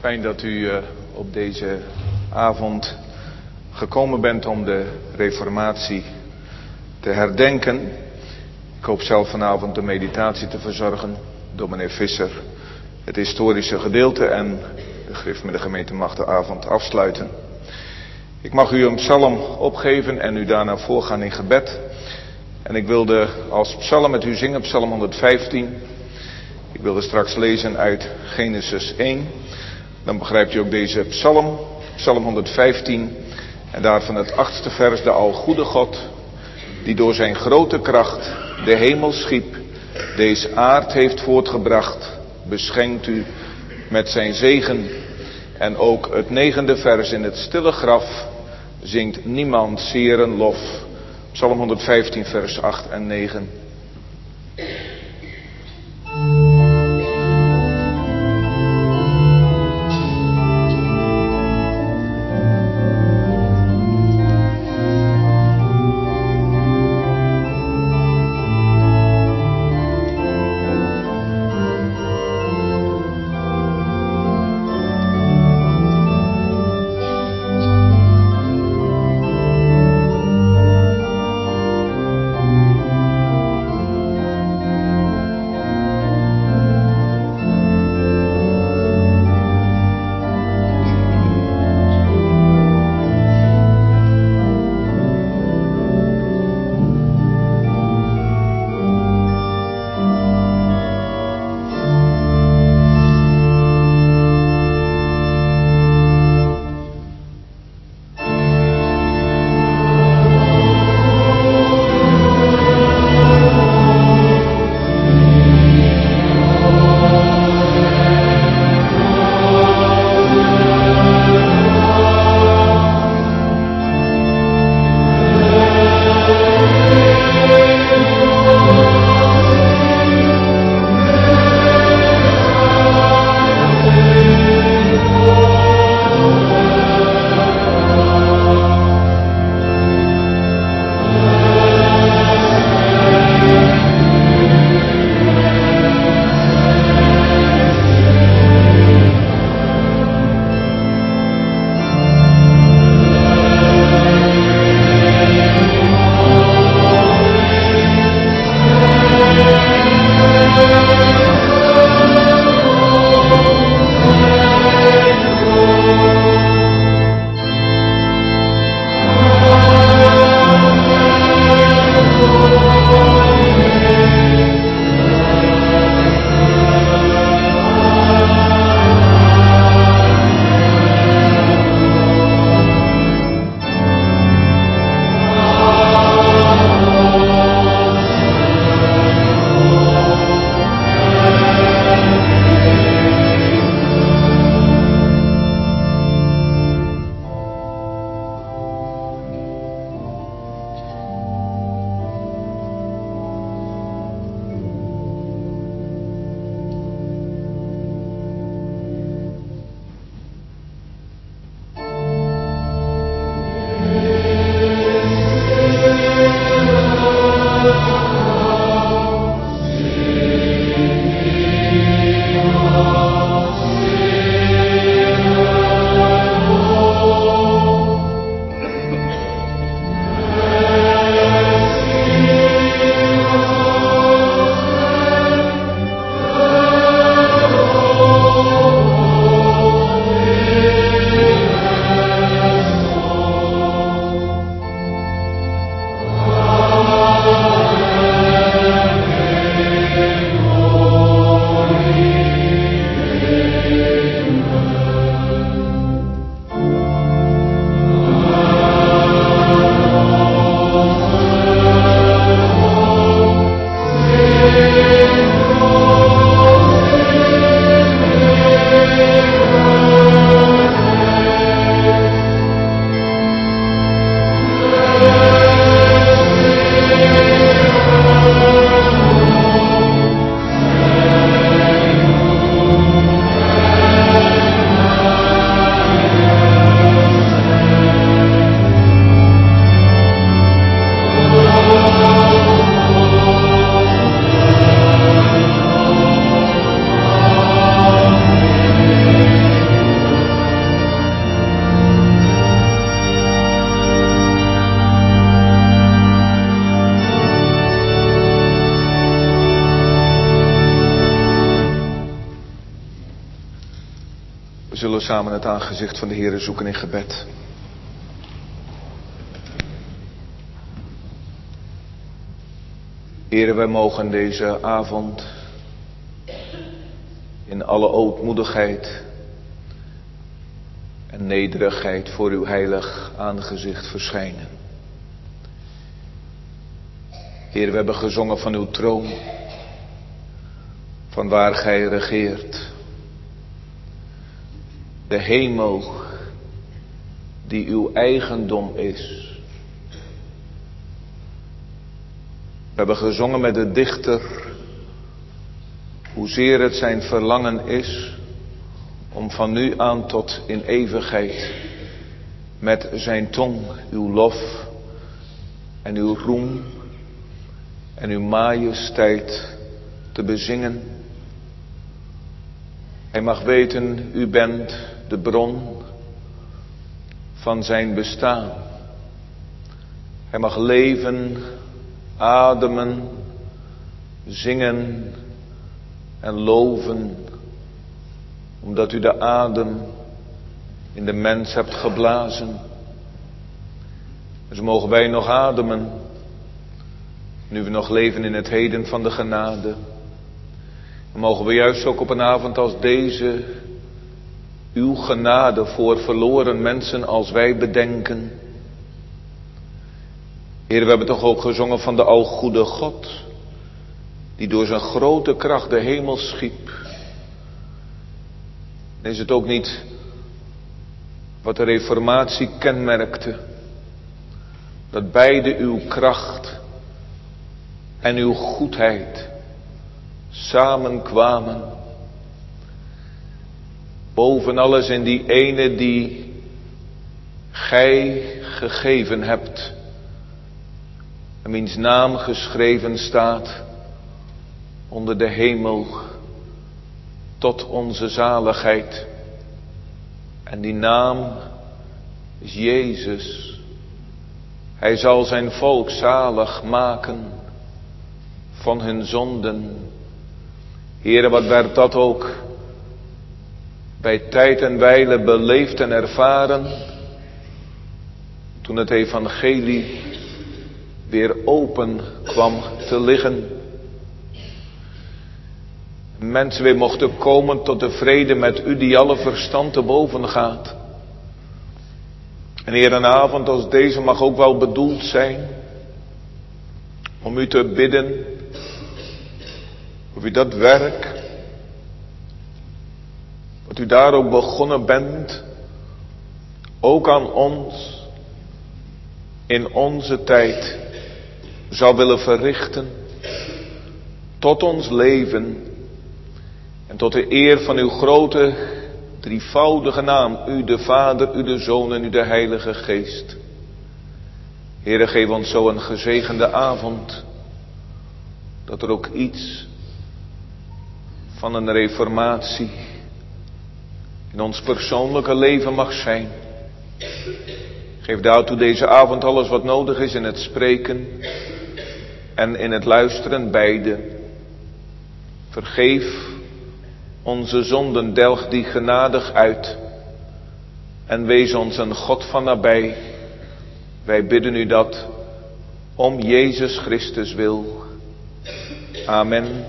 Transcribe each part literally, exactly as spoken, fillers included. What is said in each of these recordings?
Fijn dat u uh, op deze avond gekomen bent om de Reformatie te herdenken. Ik hoop zelf vanavond de meditatie te verzorgen door meneer Visser. Het historische gedeelte en de Grift met de gemeente mag de avond afsluiten. Ik mag u een psalm opgeven en u daarna voorgaan in gebed. En ik wilde als psalm met u zingen, psalm honderdvijftien. Ik wilde straks lezen uit Genesis één. Dan begrijpt u ook deze psalm, psalm honderdvijftien. En daarvan het achtste vers, de algoede God, die door zijn grote kracht de hemel schiep, deze aard heeft voortgebracht, beschenkt u met zijn zegen. En ook het negende vers, in het stille graf zingt niemand zeren lof. Psalm honderdvijftien vers acht en negen. zullen samen het aangezicht van de Heere zoeken in gebed. Heere, wij mogen deze avond in alle ootmoedigheid en nederigheid voor uw heilig aangezicht verschijnen. Heer, we hebben gezongen van uw troon, van waar gij regeert. De hemel die uw eigendom is. We hebben gezongen met de dichter, hoezeer het zijn verlangen is om van nu aan tot in eeuwigheid met zijn tong uw lof en uw roem en uw majesteit te bezingen. Hij mag weten, u bent de bron van zijn bestaan. Hij mag leven, ademen, zingen en loven, omdat u de adem in de mens hebt geblazen. Dus mogen wij nog ademen, nu we nog leven in het heden van de genade. Dan mogen we juist ook op een avond als deze uw genade voor verloren mensen als wij bedenken. Heer, we hebben toch ook gezongen van de algoede God, die door zijn grote kracht de hemel schiep. En is het ook niet wat de reformatie kenmerkte, dat beide uw kracht en uw goedheid samenkwamen, boven alles in die ene die gij gegeven hebt, en wiens naam geschreven staat onder de hemel tot onze zaligheid. En die naam is Jezus. Hij zal zijn volk zalig maken van hun zonden. Heere, wat werd dat ook bij tijd en wijle beleefd en ervaren, toen het evangelie weer open kwam te liggen. Mensen weer mochten komen tot de vrede met u die alle verstand te boven gaat. En Heer, een avond als deze mag ook wel bedoeld zijn om u te bidden of u dat werk, wat u daar ook begonnen bent, ook aan ons in onze tijd zou willen verrichten, tot ons leven en tot de eer van uw grote drievoudige naam, u de Vader, u de Zoon en u de Heilige Geest. Heere, geef ons zo een gezegende avond, dat er ook iets van een reformatie in ons persoonlijke leven mag zijn. Geef daartoe deze avond alles wat nodig is in het spreken en in het luisteren beide. Vergeef onze zonden, delg die genadig uit en wees ons een God van nabij. Wij bidden u dat om Jezus Christus wil. Amen.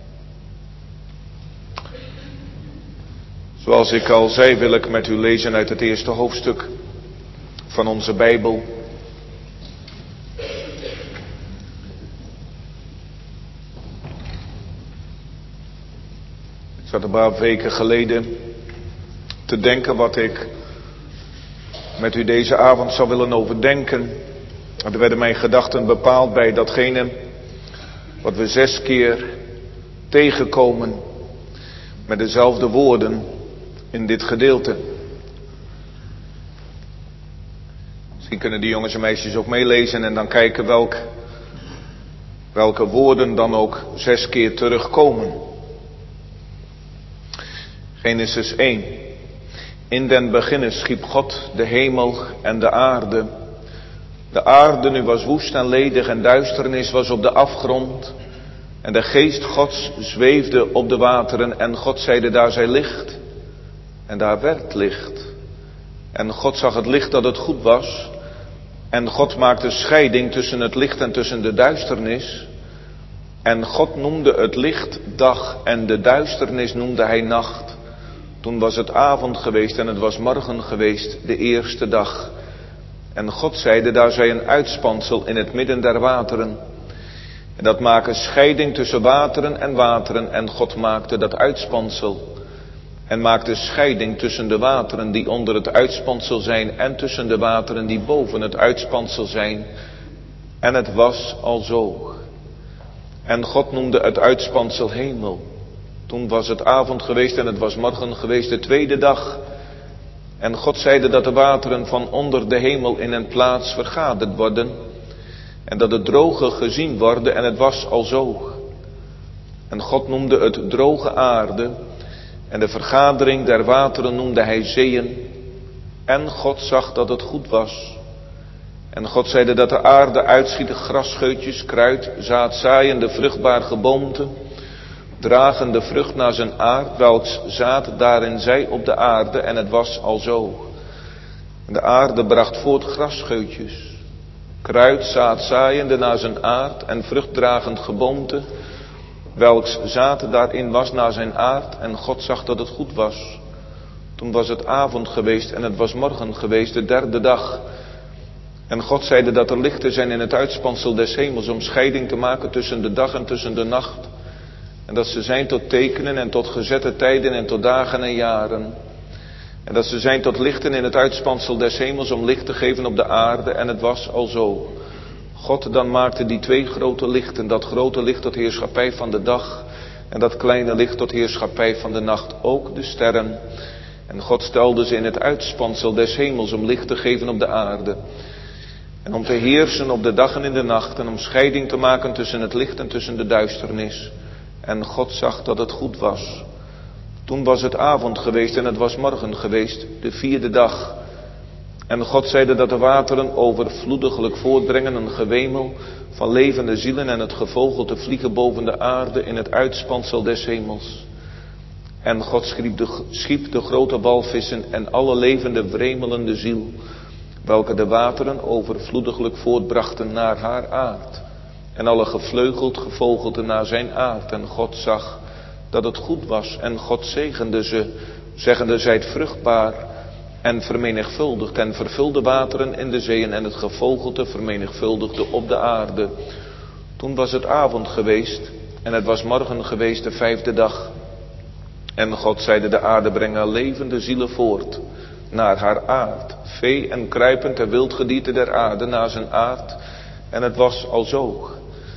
Zoals ik al zei, wil ik met u lezen uit het eerste hoofdstuk van onze Bijbel. Ik zat een paar weken geleden te denken wat ik met u deze avond zou willen overdenken. En er werden mijn gedachten bepaald bij datgene wat we zes keer tegenkomen met dezelfde woorden in dit gedeelte. Misschien kunnen die jongens en meisjes ook meelezen en dan kijken welk, welke woorden dan ook zes keer terugkomen. Genesis één. In den beginne schiep God de hemel en de aarde. De aarde nu was woest en ledig en duisternis was op de afgrond. En de geest Gods zweefde op de wateren en God zeide, daar zij licht. En daar werd licht. En God zag het licht dat het goed was. En God maakte scheiding tussen het licht en tussen de duisternis. En God noemde het licht dag en de duisternis noemde hij nacht. Toen was het avond geweest en het was morgen geweest, de eerste dag. En God zeide, daar zij een uitspansel in het midden der wateren. En dat maken scheiding tussen wateren en wateren. En God maakte dat uitspansel. En maakte scheiding tussen de wateren die onder het uitspansel zijn en tussen de wateren die boven het uitspansel zijn. En het was al zo. En God noemde het uitspansel hemel. Toen was het avond geweest en het was morgen geweest, de tweede dag. En God zeide dat de wateren van onder de hemel in een plaats vergaderd worden. En dat het droge gezien worden en het was al zo. En God noemde het droge aarde. En de vergadering der wateren noemde hij zeeën. En God zag dat het goed was. En God zeide dat de aarde uitschiet grasscheutjes, kruid, zaadzaaiende, vruchtbaar geboomte, dragende vrucht naar zijn aard, welks zaad daarin zij op de aarde, en het was al zo. En de aarde bracht voort grasscheutjes, kruid, zaadzaaiende naar zijn aard en vruchtdragend geboomte, welks zaad daarin was naar zijn aard, en God zag dat het goed was. Toen was het avond geweest en het was morgen geweest, de derde dag. En God zeide dat er lichten zijn in het uitspansel des hemels om scheiding te maken tussen de dag en tussen de nacht. En dat ze zijn tot tekenen en tot gezette tijden en tot dagen en jaren. En dat ze zijn tot lichten in het uitspansel des hemels om licht te geven op de aarde. En het was al zo. God dan maakte die twee grote lichten, dat grote licht tot heerschappij van de dag en dat kleine licht tot heerschappij van de nacht, ook de sterren. En God stelde ze in het uitspansel des hemels om licht te geven op de aarde. En om te heersen op de dag en in de nacht en om scheiding te maken tussen het licht en tussen de duisternis. En God zag dat het goed was. Toen was het avond geweest en het was morgen geweest, de vierde dag. En God zeide dat de wateren overvloediglijk voortbrengen een gewemel van levende zielen en het gevogelte vliegen boven de aarde in het uitspansel des hemels. En God schiep de, schiep de grote walvissen en alle levende wremelende ziel, welke de wateren overvloediglijk voortbrachten naar haar aard. En alle gevleugeld gevogelte naar zijn aard. En God zag dat het goed was. En God zegende ze, zeggende, zijt vruchtbaar en vermenigvuldigd. En vervulde wateren in de zeeën en het gevogelte vermenigvuldigde op de aarde. Toen was het avond geweest en het was morgen geweest, de vijfde dag. En God zeide, de aarde brengen levende zielen voort naar haar aard. Vee en kruipend en wildgedierte der aarde naar zijn aard. En het was al zo.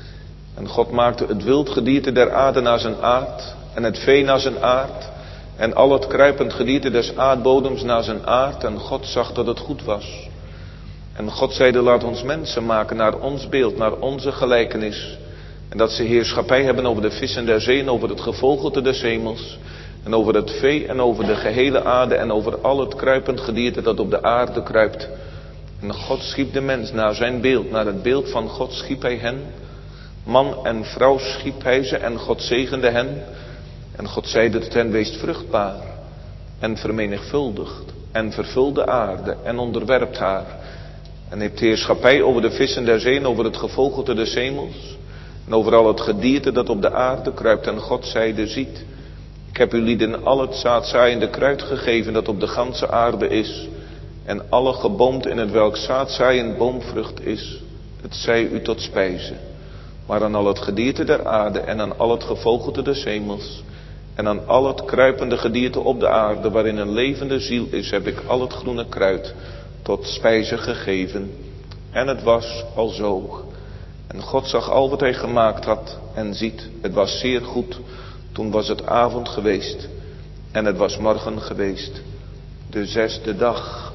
En God maakte het wildgedierte der aarde naar zijn aard. En het vee naar zijn aard. En al het kruipend gedierte des aardbodems naar zijn aard. En God zag dat het goed was. En God zeide, laat ons mensen maken naar ons beeld, naar onze gelijkenis. En dat ze heerschappij hebben over de vissen der zee en over het gevogelte des hemels. En over het vee en over de gehele aarde en over al het kruipend gedierte dat op de aarde kruipt. En God schiep de mens naar zijn beeld, naar het beeld van God schiep hij hen. Man en vrouw schiep hij ze en God zegende hen. En God zeide tot hen, wees vruchtbaar en vermenigvuldigd en vervul de aarde en onderwerpt haar. En heeft heerschappij over de vissen der zee en over het gevogelte des hemels. En over al het gedierte dat op de aarde kruipt. En God zeide, ziet, ik heb u lieden al het zaadzaaiende kruid gegeven dat op de ganse aarde is. En alle geboomte in het welk zaadzaaiend boomvrucht is, het zij u tot spijze. Maar aan al het gedierte der aarde en aan al het gevogelte des hemels. En aan al het kruipende gedierte op de aarde waarin een levende ziel is, heb ik al het groene kruid tot spijze gegeven. En het was al zo. En God zag al wat hij gemaakt had en ziet, het was zeer goed. Toen was het avond geweest en het was morgen geweest, de zesde dag.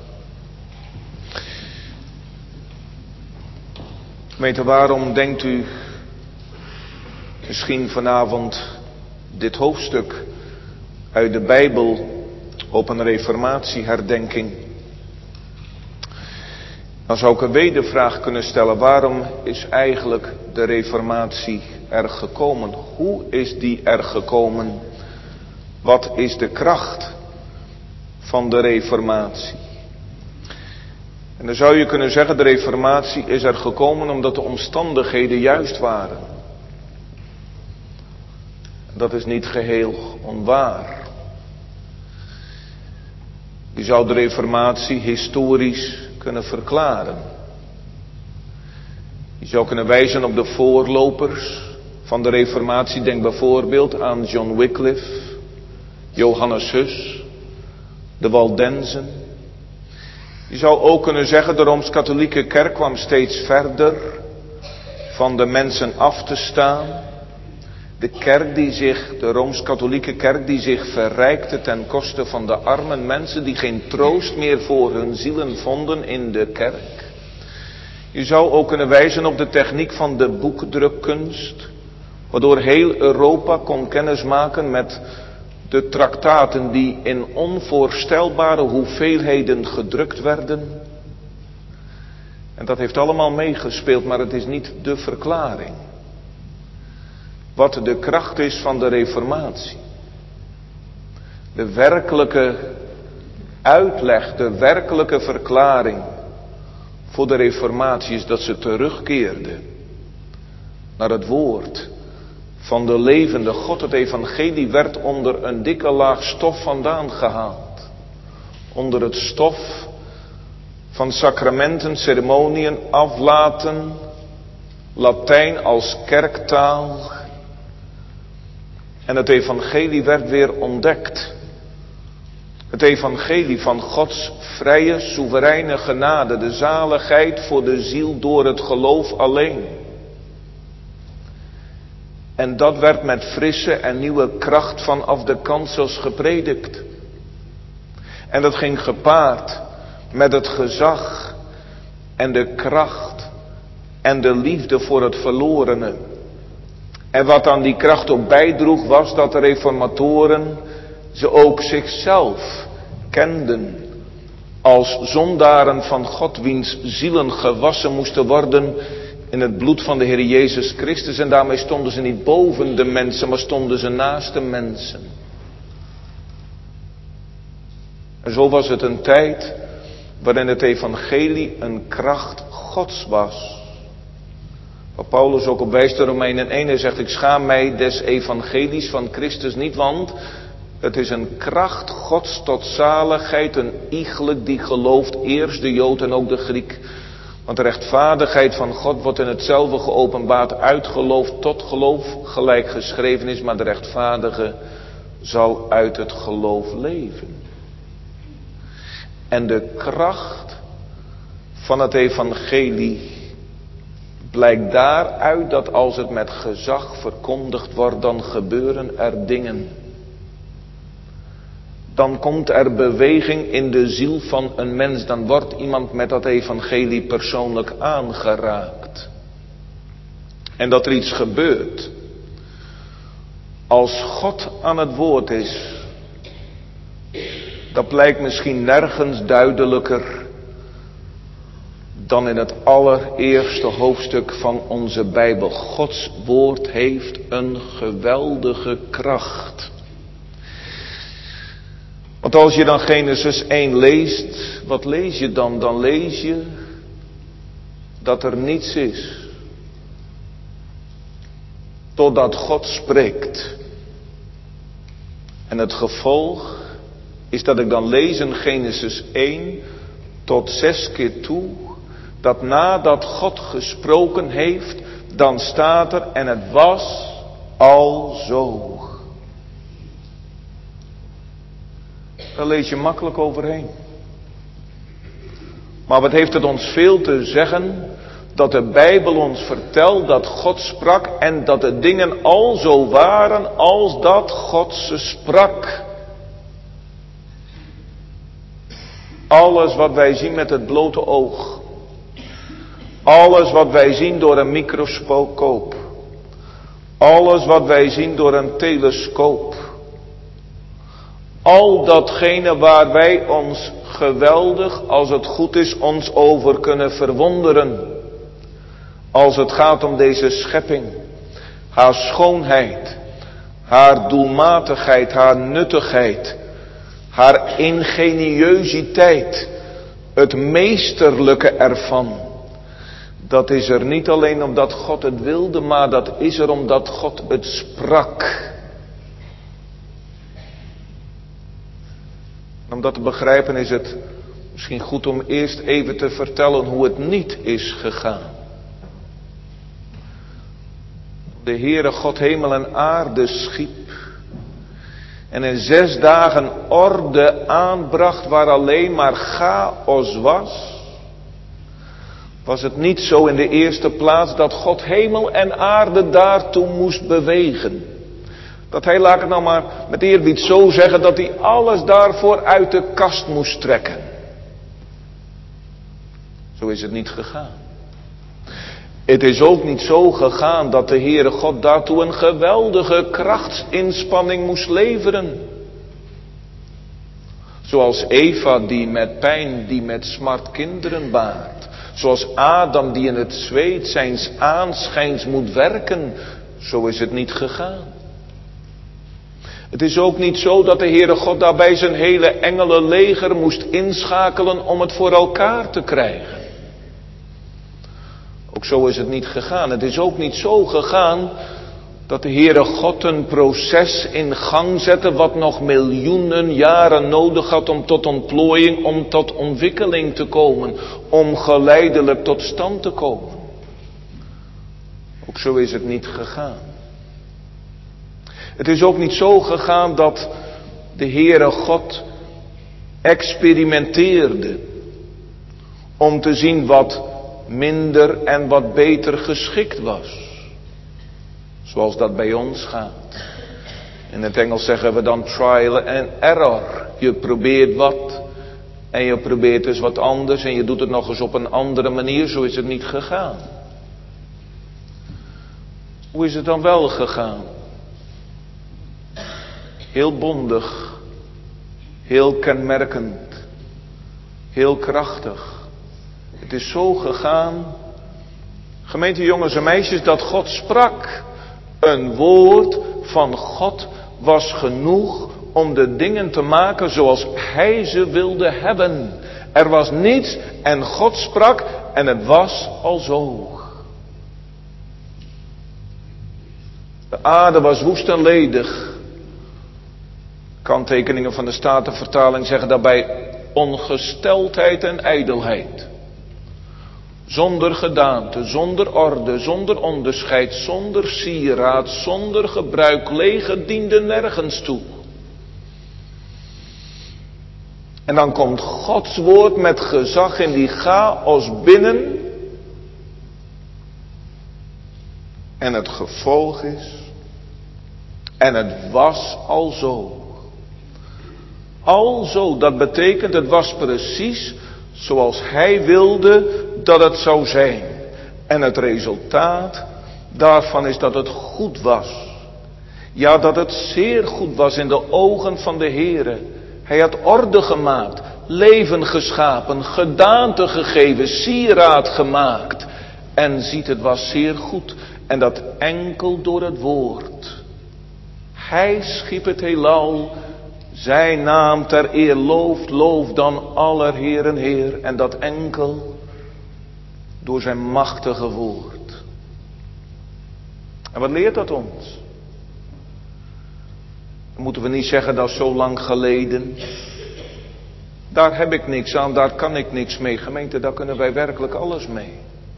Gemeente, waarom denkt u misschien vanavond dit hoofdstuk uit de Bijbel op een reformatieherdenking? Dan zou ik een wedervraag kunnen stellen. Waarom is eigenlijk de reformatie er gekomen? Hoe is die er gekomen? Wat is de kracht van de Reformatie. En dan zou je kunnen zeggen, de Reformatie is er gekomen omdat de omstandigheden juist waren. Dat is niet geheel onwaar. Je zou de Reformatie historisch kunnen verklaren. Je zou kunnen wijzen op de voorlopers van de Reformatie. Denk bijvoorbeeld aan John Wycliffe, Johannes Hus, de Waldenzen. Je zou ook kunnen zeggen, de Rooms-Katholieke Kerk kwam steeds verder van de mensen af te staan. De kerk die zich, de Rooms-Katholieke Kerk die zich verrijkte ten koste van de arme mensen die geen troost meer voor hun zielen vonden in de kerk. Je zou ook kunnen wijzen op de techniek van de boekdrukkunst, waardoor heel Europa kon kennismaken met de traktaten die in onvoorstelbare hoeveelheden gedrukt werden. En dat heeft allemaal meegespeeld, maar het is niet de verklaring. Wat de kracht is van de Reformatie. De werkelijke uitleg, de werkelijke verklaring voor de Reformatie is dat ze terugkeerde naar het woord van de levende God. Het evangelie werd onder een dikke laag stof vandaan gehaald. Onder het stof van sacramenten, ceremoniën, aflaten, Latijn als kerktaal. En het evangelie werd weer ontdekt. Het evangelie van Gods vrije, soevereine genade, de zaligheid voor de ziel door het geloof alleen. En dat werd met frisse en nieuwe kracht vanaf de kansels gepredikt. En dat ging gepaard met het gezag en de kracht en de liefde voor het verlorene. En wat aan die kracht ook bijdroeg was dat de reformatoren ze ook zichzelf kenden als zondaren van God, wiens zielen gewassen moesten worden in het bloed van de Heer Jezus Christus. En daarmee stonden ze niet boven de mensen, maar stonden ze naast de mensen. En zo was het een tijd waarin het evangelie een kracht Gods was. Waar Paulus ook op wijst in Romeinen één, hij zegt, ik schaam mij des evangelies van Christus niet, want het is een kracht Gods tot zaligheid, een iegelijk die gelooft, eerst de Jood en ook de Griek. Want de rechtvaardigheid van God wordt in hetzelfde geopenbaard, uit geloof tot geloof, gelijk geschreven is, maar de rechtvaardige zal uit het geloof leven. En de kracht van het evangelie blijkt daaruit dat als het met gezag verkondigd wordt, dan gebeuren er dingen. Dan komt er beweging in de ziel van een mens. Dan wordt iemand met dat evangelie persoonlijk aangeraakt. En dat er iets gebeurt. Als God aan het woord is, dat blijkt misschien nergens duidelijker dan in het allereerste hoofdstuk van onze Bijbel. Gods woord heeft een geweldige kracht. Want als je dan Genesis één leest, wat lees je dan? Dan lees je dat er niets is. Totdat God spreekt. En het gevolg is dat ik dan lees in Genesis één tot zes keer toe, dat nadat God gesproken heeft, dan staat er, en het was al zo. Daar lees je makkelijk overheen. Maar wat heeft het ons veel te zeggen dat de Bijbel ons vertelt dat God sprak en dat de dingen al zo waren als dat God ze sprak. Alles wat wij zien met het blote oog. Alles wat wij zien door een microscoop. Alles wat wij zien door een telescoop. Al datgene waar wij ons geweldig, als het goed is, ons over kunnen verwonderen. Als het gaat om deze schepping. Haar schoonheid. Haar doelmatigheid. Haar nuttigheid. Haar ingenieusiteit, het meesterlijke ervan. Dat is er niet alleen omdat God het wilde, maar dat is er omdat God het sprak. Om dat te begrijpen is het misschien goed om eerst even te vertellen hoe het niet is gegaan. De Heere God hemel en aarde schiep en in zes dagen orde aanbracht waar alleen maar chaos was. Was het niet zo in de eerste plaats dat God hemel en aarde daartoe moest bewegen? Dat hij, laat ik het nou maar met eerbied zo zeggen, dat hij alles daarvoor uit de kast moest trekken. Zo is het niet gegaan. Het is ook niet zo gegaan dat de Heere God daartoe een geweldige krachtsinspanning moest leveren. Zoals Eva die met pijn, die met smart kinderen baart. Zoals Adam die in het zweet zijns aanschijns moet werken. Zo is het niet gegaan. Het is ook niet zo dat de Heere God daarbij zijn hele engelenleger moest inschakelen om het voor elkaar te krijgen. Ook zo is het niet gegaan. Het is ook niet zo gegaan dat de Heere God een proces in gang zette wat nog miljoenen jaren nodig had om tot ontplooiing, om tot ontwikkeling te komen, om geleidelijk tot stand te komen. Ook zo is het niet gegaan. Het is ook niet zo gegaan dat de Heere God experimenteerde om te zien wat minder en wat beter geschikt was. Zoals dat bij ons gaat. In het Engels zeggen we dan trial and error. Je probeert wat en je probeert dus wat anders en je doet het nog eens op een andere manier. Zo is het niet gegaan. Hoe is het dan wel gegaan? Heel bondig, heel kenmerkend, heel krachtig. Het is zo gegaan, gemeente jongens en meisjes, dat God sprak. Een woord van God was genoeg om de dingen te maken zoals Hij ze wilde hebben. Er was niets en God sprak en het was al zo. De aarde was woest en ledig. Kanttekeningen van de Statenvertaling zeggen daarbij ongesteldheid en ijdelheid. Zonder gedaante, zonder orde, zonder onderscheid, zonder sieraad, zonder gebruik, leeg, diende nergens toe. En dan komt Gods woord met gezag in die chaos binnen. En het gevolg is, en het was al zo. Alzo, dat betekent het was precies zoals Hij wilde dat het zou zijn. En het resultaat daarvan is dat het goed was. Ja, dat het zeer goed was in de ogen van de Heere. Hij had orde gemaakt, leven geschapen, gedaante gegeven, sieraad gemaakt. En ziet, het was zeer goed. En dat enkel door het woord. Hij schiep het heelal. Zijn naam ter eer looft, looft dan aller Heeren Heer. En dat enkel door zijn machtige woord. En wat leert dat ons? Dan moeten we niet zeggen dat is zo lang geleden. Daar heb ik niks aan, daar kan ik niks mee. Gemeente, daar kunnen wij werkelijk alles mee.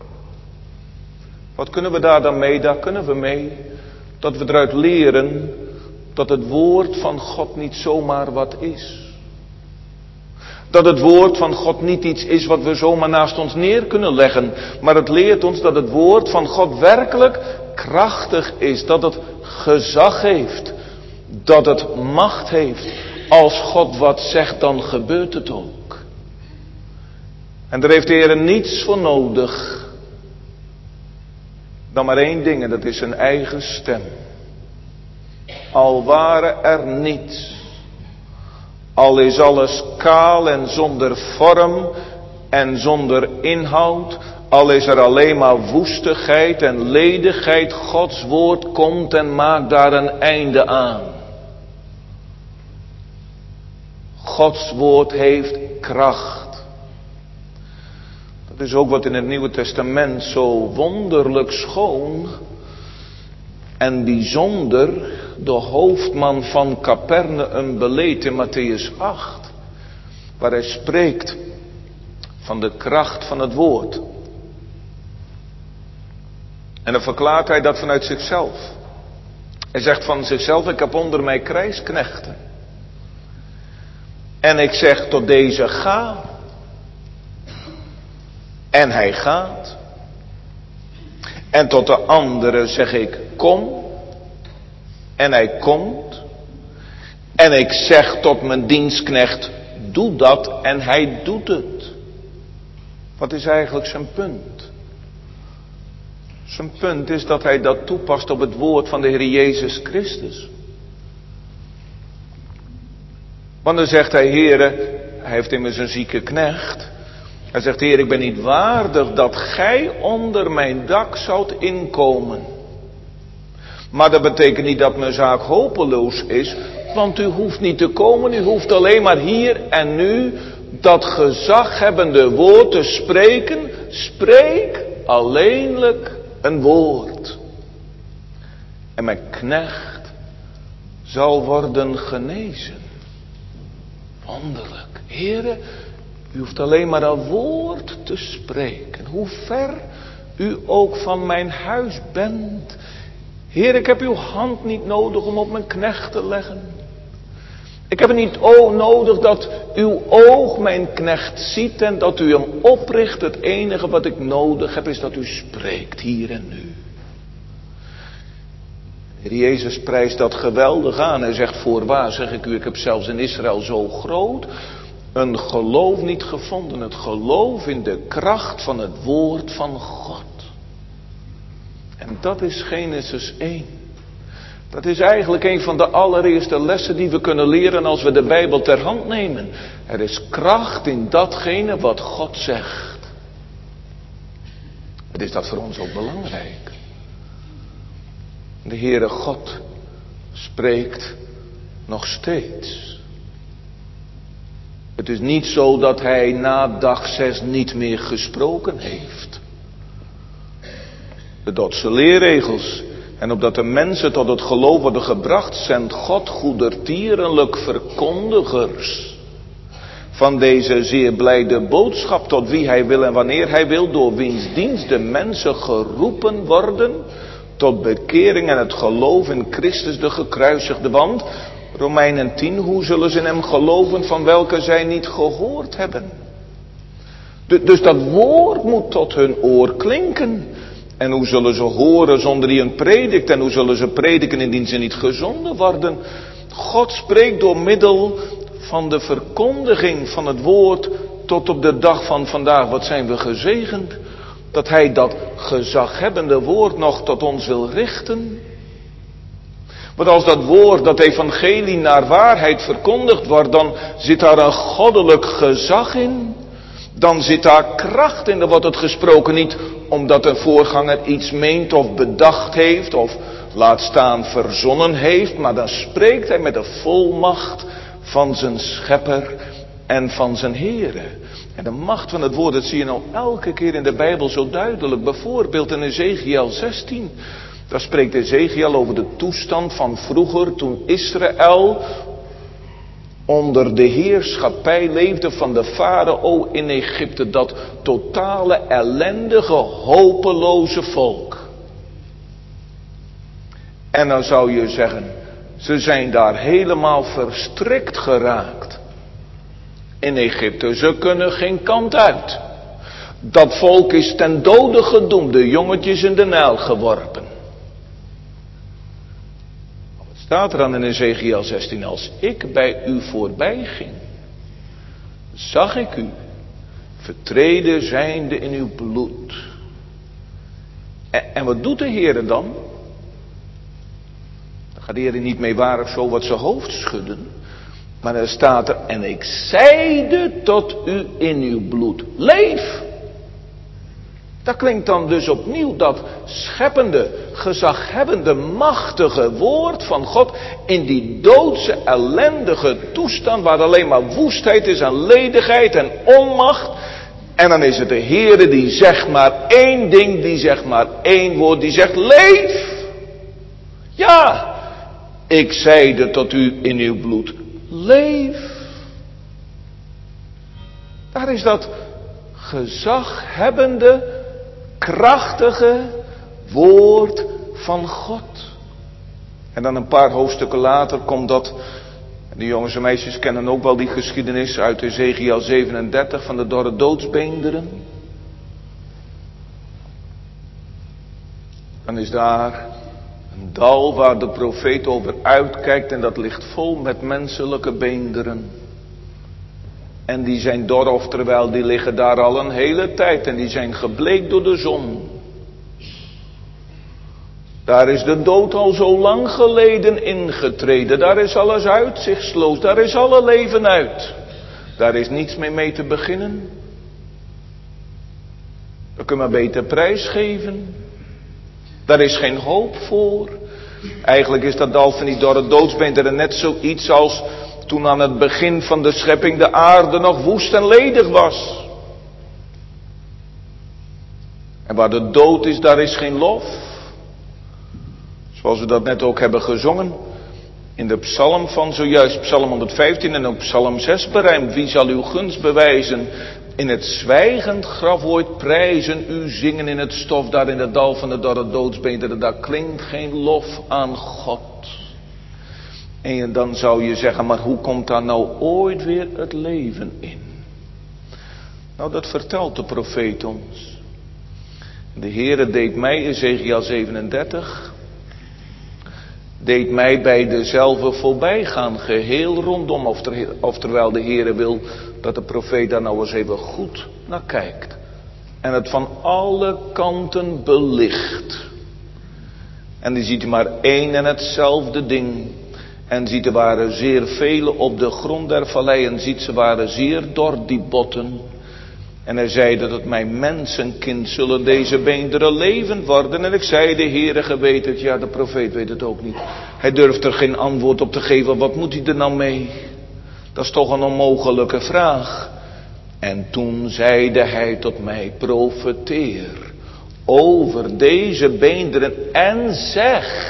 Wat kunnen we daar dan mee? Daar kunnen we mee dat we eruit leren dat het woord van God niet zomaar wat is. Dat het woord van God niet iets is wat we zomaar naast ons neer kunnen leggen. Maar het leert ons dat het woord van God werkelijk krachtig is. Dat het gezag heeft. Dat het macht heeft. Als God wat zegt, dan gebeurt het ook. En daar heeft de Heer niets voor nodig. Dan maar één ding, en dat is zijn eigen stem. Al waren er niets. Al is alles kaal en zonder vorm en zonder inhoud. Al is er alleen maar woestigheid en ledigheid. Gods woord komt en maakt daar een einde aan. Gods woord heeft kracht. Dat is ook wat in het Nieuwe Testament zo wonderlijk schoon en bijzonder de hoofdman van Capernaum beleed in Mattheüs acht. Waar hij spreekt van de kracht van het woord. En dan verklaart hij dat vanuit zichzelf. Hij zegt van zichzelf, ik heb onder mij krijgsknechten. En ik zeg tot deze ga. En hij gaat. En tot de andere zeg ik kom. En hij komt. En ik zeg tot mijn dienstknecht doe dat en hij doet het. Wat is eigenlijk zijn punt? Zijn punt is dat hij dat toepast op het woord van de Heer Jezus Christus. Want dan zegt hij, Heere, hij heeft immers een zieke knecht. Hij zegt, Heer, ik ben niet waardig dat gij onder mijn dak zoudt inkomen. Maar dat betekent niet dat mijn zaak hopeloos is. Want u hoeft niet te komen, u hoeft alleen maar hier en nu dat gezaghebbende woord te spreken. Spreek alleenlijk een woord. En mijn knecht zal worden genezen. Wonderlijk. Heere, u hoeft alleen maar een woord te spreken. Hoe ver u ook van mijn huis bent. Heer, ik heb uw hand niet nodig om op mijn knecht te leggen. Ik heb het niet nodig dat uw oog mijn knecht ziet en dat u hem opricht. Het enige wat ik nodig heb is dat u spreekt hier en nu. De Heer Jezus prijst dat geweldig aan. Hij zegt, voorwaar zeg ik u, ik heb zelfs in Israël zo groot een geloof niet gevonden. Het geloof in de kracht van het woord van God. En dat is Genesis één. Dat is eigenlijk een van de allereerste lessen die we kunnen leren als we de Bijbel ter hand nemen. Er is kracht in datgene wat God zegt. Het is dat voor ons ook belangrijk. De Heere God spreekt nog steeds. Het is niet zo dat hij na dag zes niet meer gesproken heeft. De Dordtse leerregels. En opdat de mensen tot het geloof worden gebracht, zendt God goedertierenlijk verkondigers van deze zeer blijde boodschap, tot wie hij wil en wanneer hij wil, door wiens dienst de mensen geroepen worden tot bekering en het geloof in Christus de gekruisigde. Want, Romeinen tien, hoe zullen ze in hem geloven van welke zij niet gehoord hebben? Dus dat woord moet tot hun oor klinken. En hoe zullen ze horen zonder die een predikt? En hoe zullen ze prediken indien ze niet gezonden worden? God spreekt door middel van de verkondiging van het woord tot op de dag van vandaag. Wat zijn we gezegend dat hij dat gezaghebbende woord nog tot ons wil richten. Want als dat woord, dat evangelie naar waarheid verkondigd wordt, dan zit daar een goddelijk gezag in. Dan zit daar kracht in, dan wordt het gesproken niet omdat een voorganger iets meent of bedacht heeft of laat staan verzonnen heeft. Maar dan spreekt hij met de volmacht van zijn schepper en van zijn Heere. En de macht van het woord, dat zie je nou elke keer in de Bijbel zo duidelijk. Bijvoorbeeld in Ezekiel zestien. Daar spreekt Ezekiel over de toestand van vroeger toen Israël onder de heerschappij leefde van de farao in Egypte. Dat totale, ellendige, hopeloze volk. En dan zou je zeggen, ze zijn daar helemaal verstrikt geraakt. In Egypte, ze kunnen geen kant uit. Dat volk is ten dode gedoemd, de jongetjes in de Nijl geworpen. Wat staat er dan in Ezekiel zestien? Als ik bij u voorbij ging, zag ik u vertreden zijnde in uw bloed. En, en wat doet de Heer dan? Dan gaat de Heer niet meewarig zo wat zijn hoofd schudden. Maar er staat er, en ik zeide tot u in uw bloed, leef. Daar klinkt dan dus opnieuw dat scheppende, gezaghebbende, machtige woord van God in die doodse, ellendige toestand waar alleen maar woestheid is en ledigheid en onmacht. En dan is het de Heere die zegt maar één ding, die zegt maar één woord, die zegt leef. Ja, ik zeide tot u in uw bloed, leef. Daar is dat gezaghebbende, krachtige woord van God. En dan een paar hoofdstukken later komt dat, de jongens en meisjes kennen ook wel die geschiedenis uit Ezekiel zevenendertig van de dorre doodsbeenderen. Dan is daar een dal waar de profeet over uitkijkt en dat ligt vol met menselijke beenderen. En die zijn dor, oftewel die liggen daar al een hele tijd en die zijn gebleekt door de zon. Daar is de dood al zo lang geleden ingetreden. Daar is alles uitzichtsloos. Daar is alle leven uit. Daar is niets meer mee te beginnen. Daar kun je maar beter prijs geven. Daar is geen hoop voor. Eigenlijk is dat dal van die dorre doodsbeenderen net zoiets als toen aan het begin van de schepping de aarde nog woest en ledig was. En waar de dood is, daar is geen lof. Zoals we dat net ook hebben gezongen. In de psalm van zojuist, psalm honderdvijftien en ook psalm zes berijmd. Wie zal uw gunst bewijzen? In het zwijgend graf ooit prijzen, u zingen in het stof, daar in het dal van de dorre doodsbeenderen. Daar klinkt geen lof aan God. En dan zou je zeggen, maar hoe komt daar nou ooit weer het leven in? Nou, dat vertelt de profeet ons. De Heere deed mij, Ezekiel zevenendertig, deed mij bij dezelfde voorbij gaan, geheel rondom. Oftewel de Heere wil dat de profeet daar nou eens even goed naar kijkt. En het van alle kanten belicht. En die ziet maar één en hetzelfde ding. En ziet er waren zeer vele op de grond der vallei. En ziet ze waren zeer dor die botten. En hij zei dat het mijn mensenkind zullen deze beenderen levend worden. En ik zei, de Heere geweten het. Ja, de profeet weet het ook niet. Hij durft er geen antwoord op te geven. Wat moet hij er nou mee? Dat is toch een onmogelijke vraag. En toen zeide hij tot mij, profeteer over deze beenderen en zeg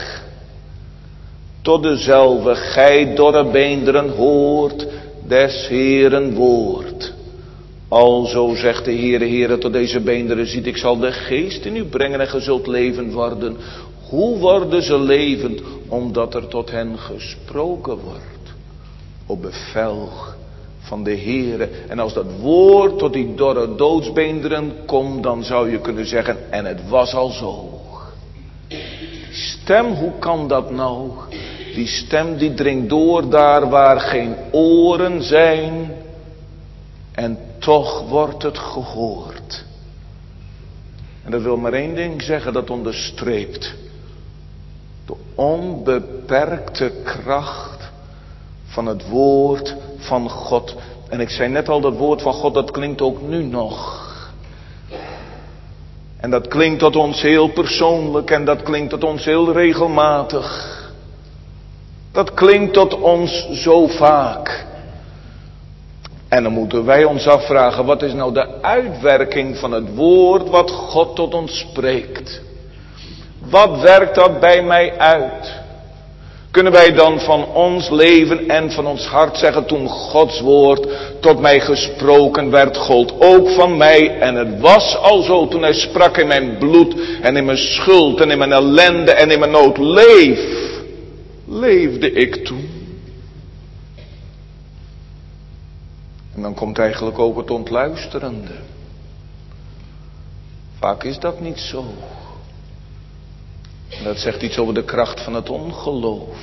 tot dezelfde, gij dorre beenderen hoort des Heeren woord. Alzo zegt de Heere, Heere, tot deze beenderen ziet, ik zal de geest in u brengen en ge zult levend worden. Hoe worden ze levend? Omdat er tot hen gesproken wordt. Op bevel van de Heere. En als dat woord tot die dorre doodsbeenderen komt, dan zou je kunnen zeggen, en het was al zo. Die stem, hoe kan dat nou? Die stem die dringt door daar waar geen oren zijn. En toch wordt het gehoord. En dat wil maar één ding zeggen, dat onderstreept de onbeperkte kracht van het woord van God. En ik zei net al, dat woord van God, dat klinkt ook nu nog. En dat klinkt tot ons heel persoonlijk en dat klinkt tot ons heel regelmatig. Dat klinkt tot ons zo vaak. En dan moeten wij ons afvragen, wat is nou de uitwerking van het woord wat God tot ons spreekt? Wat werkt dat bij mij uit? Kunnen wij dan van ons leven en van ons hart zeggen, toen Gods woord tot mij gesproken werd, gold ook van mij. En het was al zo toen hij sprak in mijn bloed en in mijn schuld en in mijn ellende en in mijn nood. Leef, leefde ik toen. En dan komt eigenlijk ook het ontluisterende. Vaak is dat niet zo. En dat zegt iets over de kracht van het ongeloof.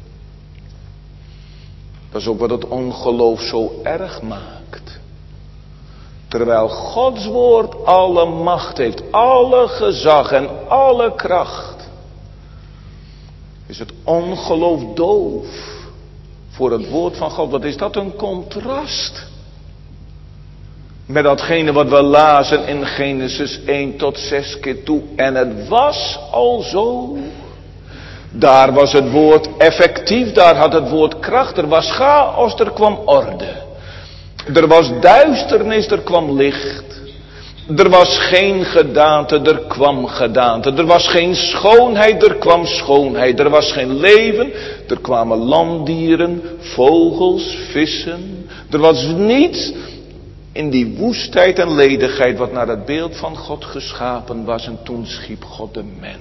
Dat is ook wat het ongeloof zo erg maakt. Terwijl Gods woord alle macht heeft, alle gezag en alle kracht, is het ongeloof doof voor het woord van God. Wat is dat een contrast? Met datgene wat we lazen in Genesis één tot zes keer toe. En het was al zo. Daar was het woord effectief, daar had het woord kracht. Er was chaos, er kwam orde. Er was duisternis, er kwam licht. Er was geen gedaante, er kwam gedaante. Er was geen schoonheid, er kwam schoonheid. Er was geen leven, er kwamen landdieren, vogels, vissen. Er was niets in die woestheid en ledigheid wat naar het beeld van God geschapen was. En toen schiep God de mens.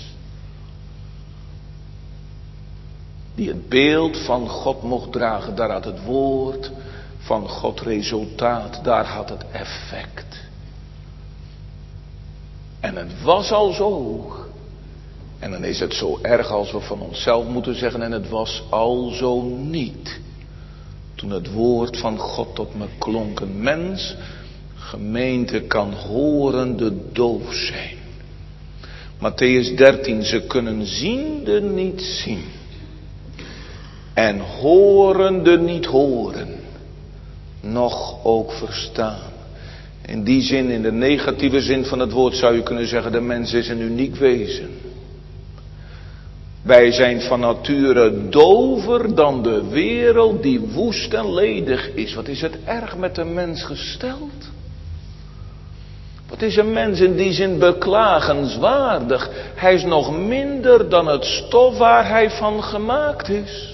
Die het beeld van God mocht dragen. Daar had het woord van God resultaat. Daar had het effect. En het was al zo. En dan is het zo erg als we van onszelf moeten zeggen. En het was al zo niet. Toen het woord van God tot me klonk. Een mens, gemeente, kan horende doof zijn. Mattheüs dertien, ze kunnen ziende niet zien. En horende niet horen. Nog ook verstaan. In die zin, in de negatieve zin van het woord zou je kunnen zeggen, de mens is een uniek wezen. Wij zijn van nature dover dan de wereld die woest en ledig is. Wat is het erg met de mens gesteld? Wat is een mens in die zin beklagenswaardig? Hij is nog minder dan het stof waar hij van gemaakt is.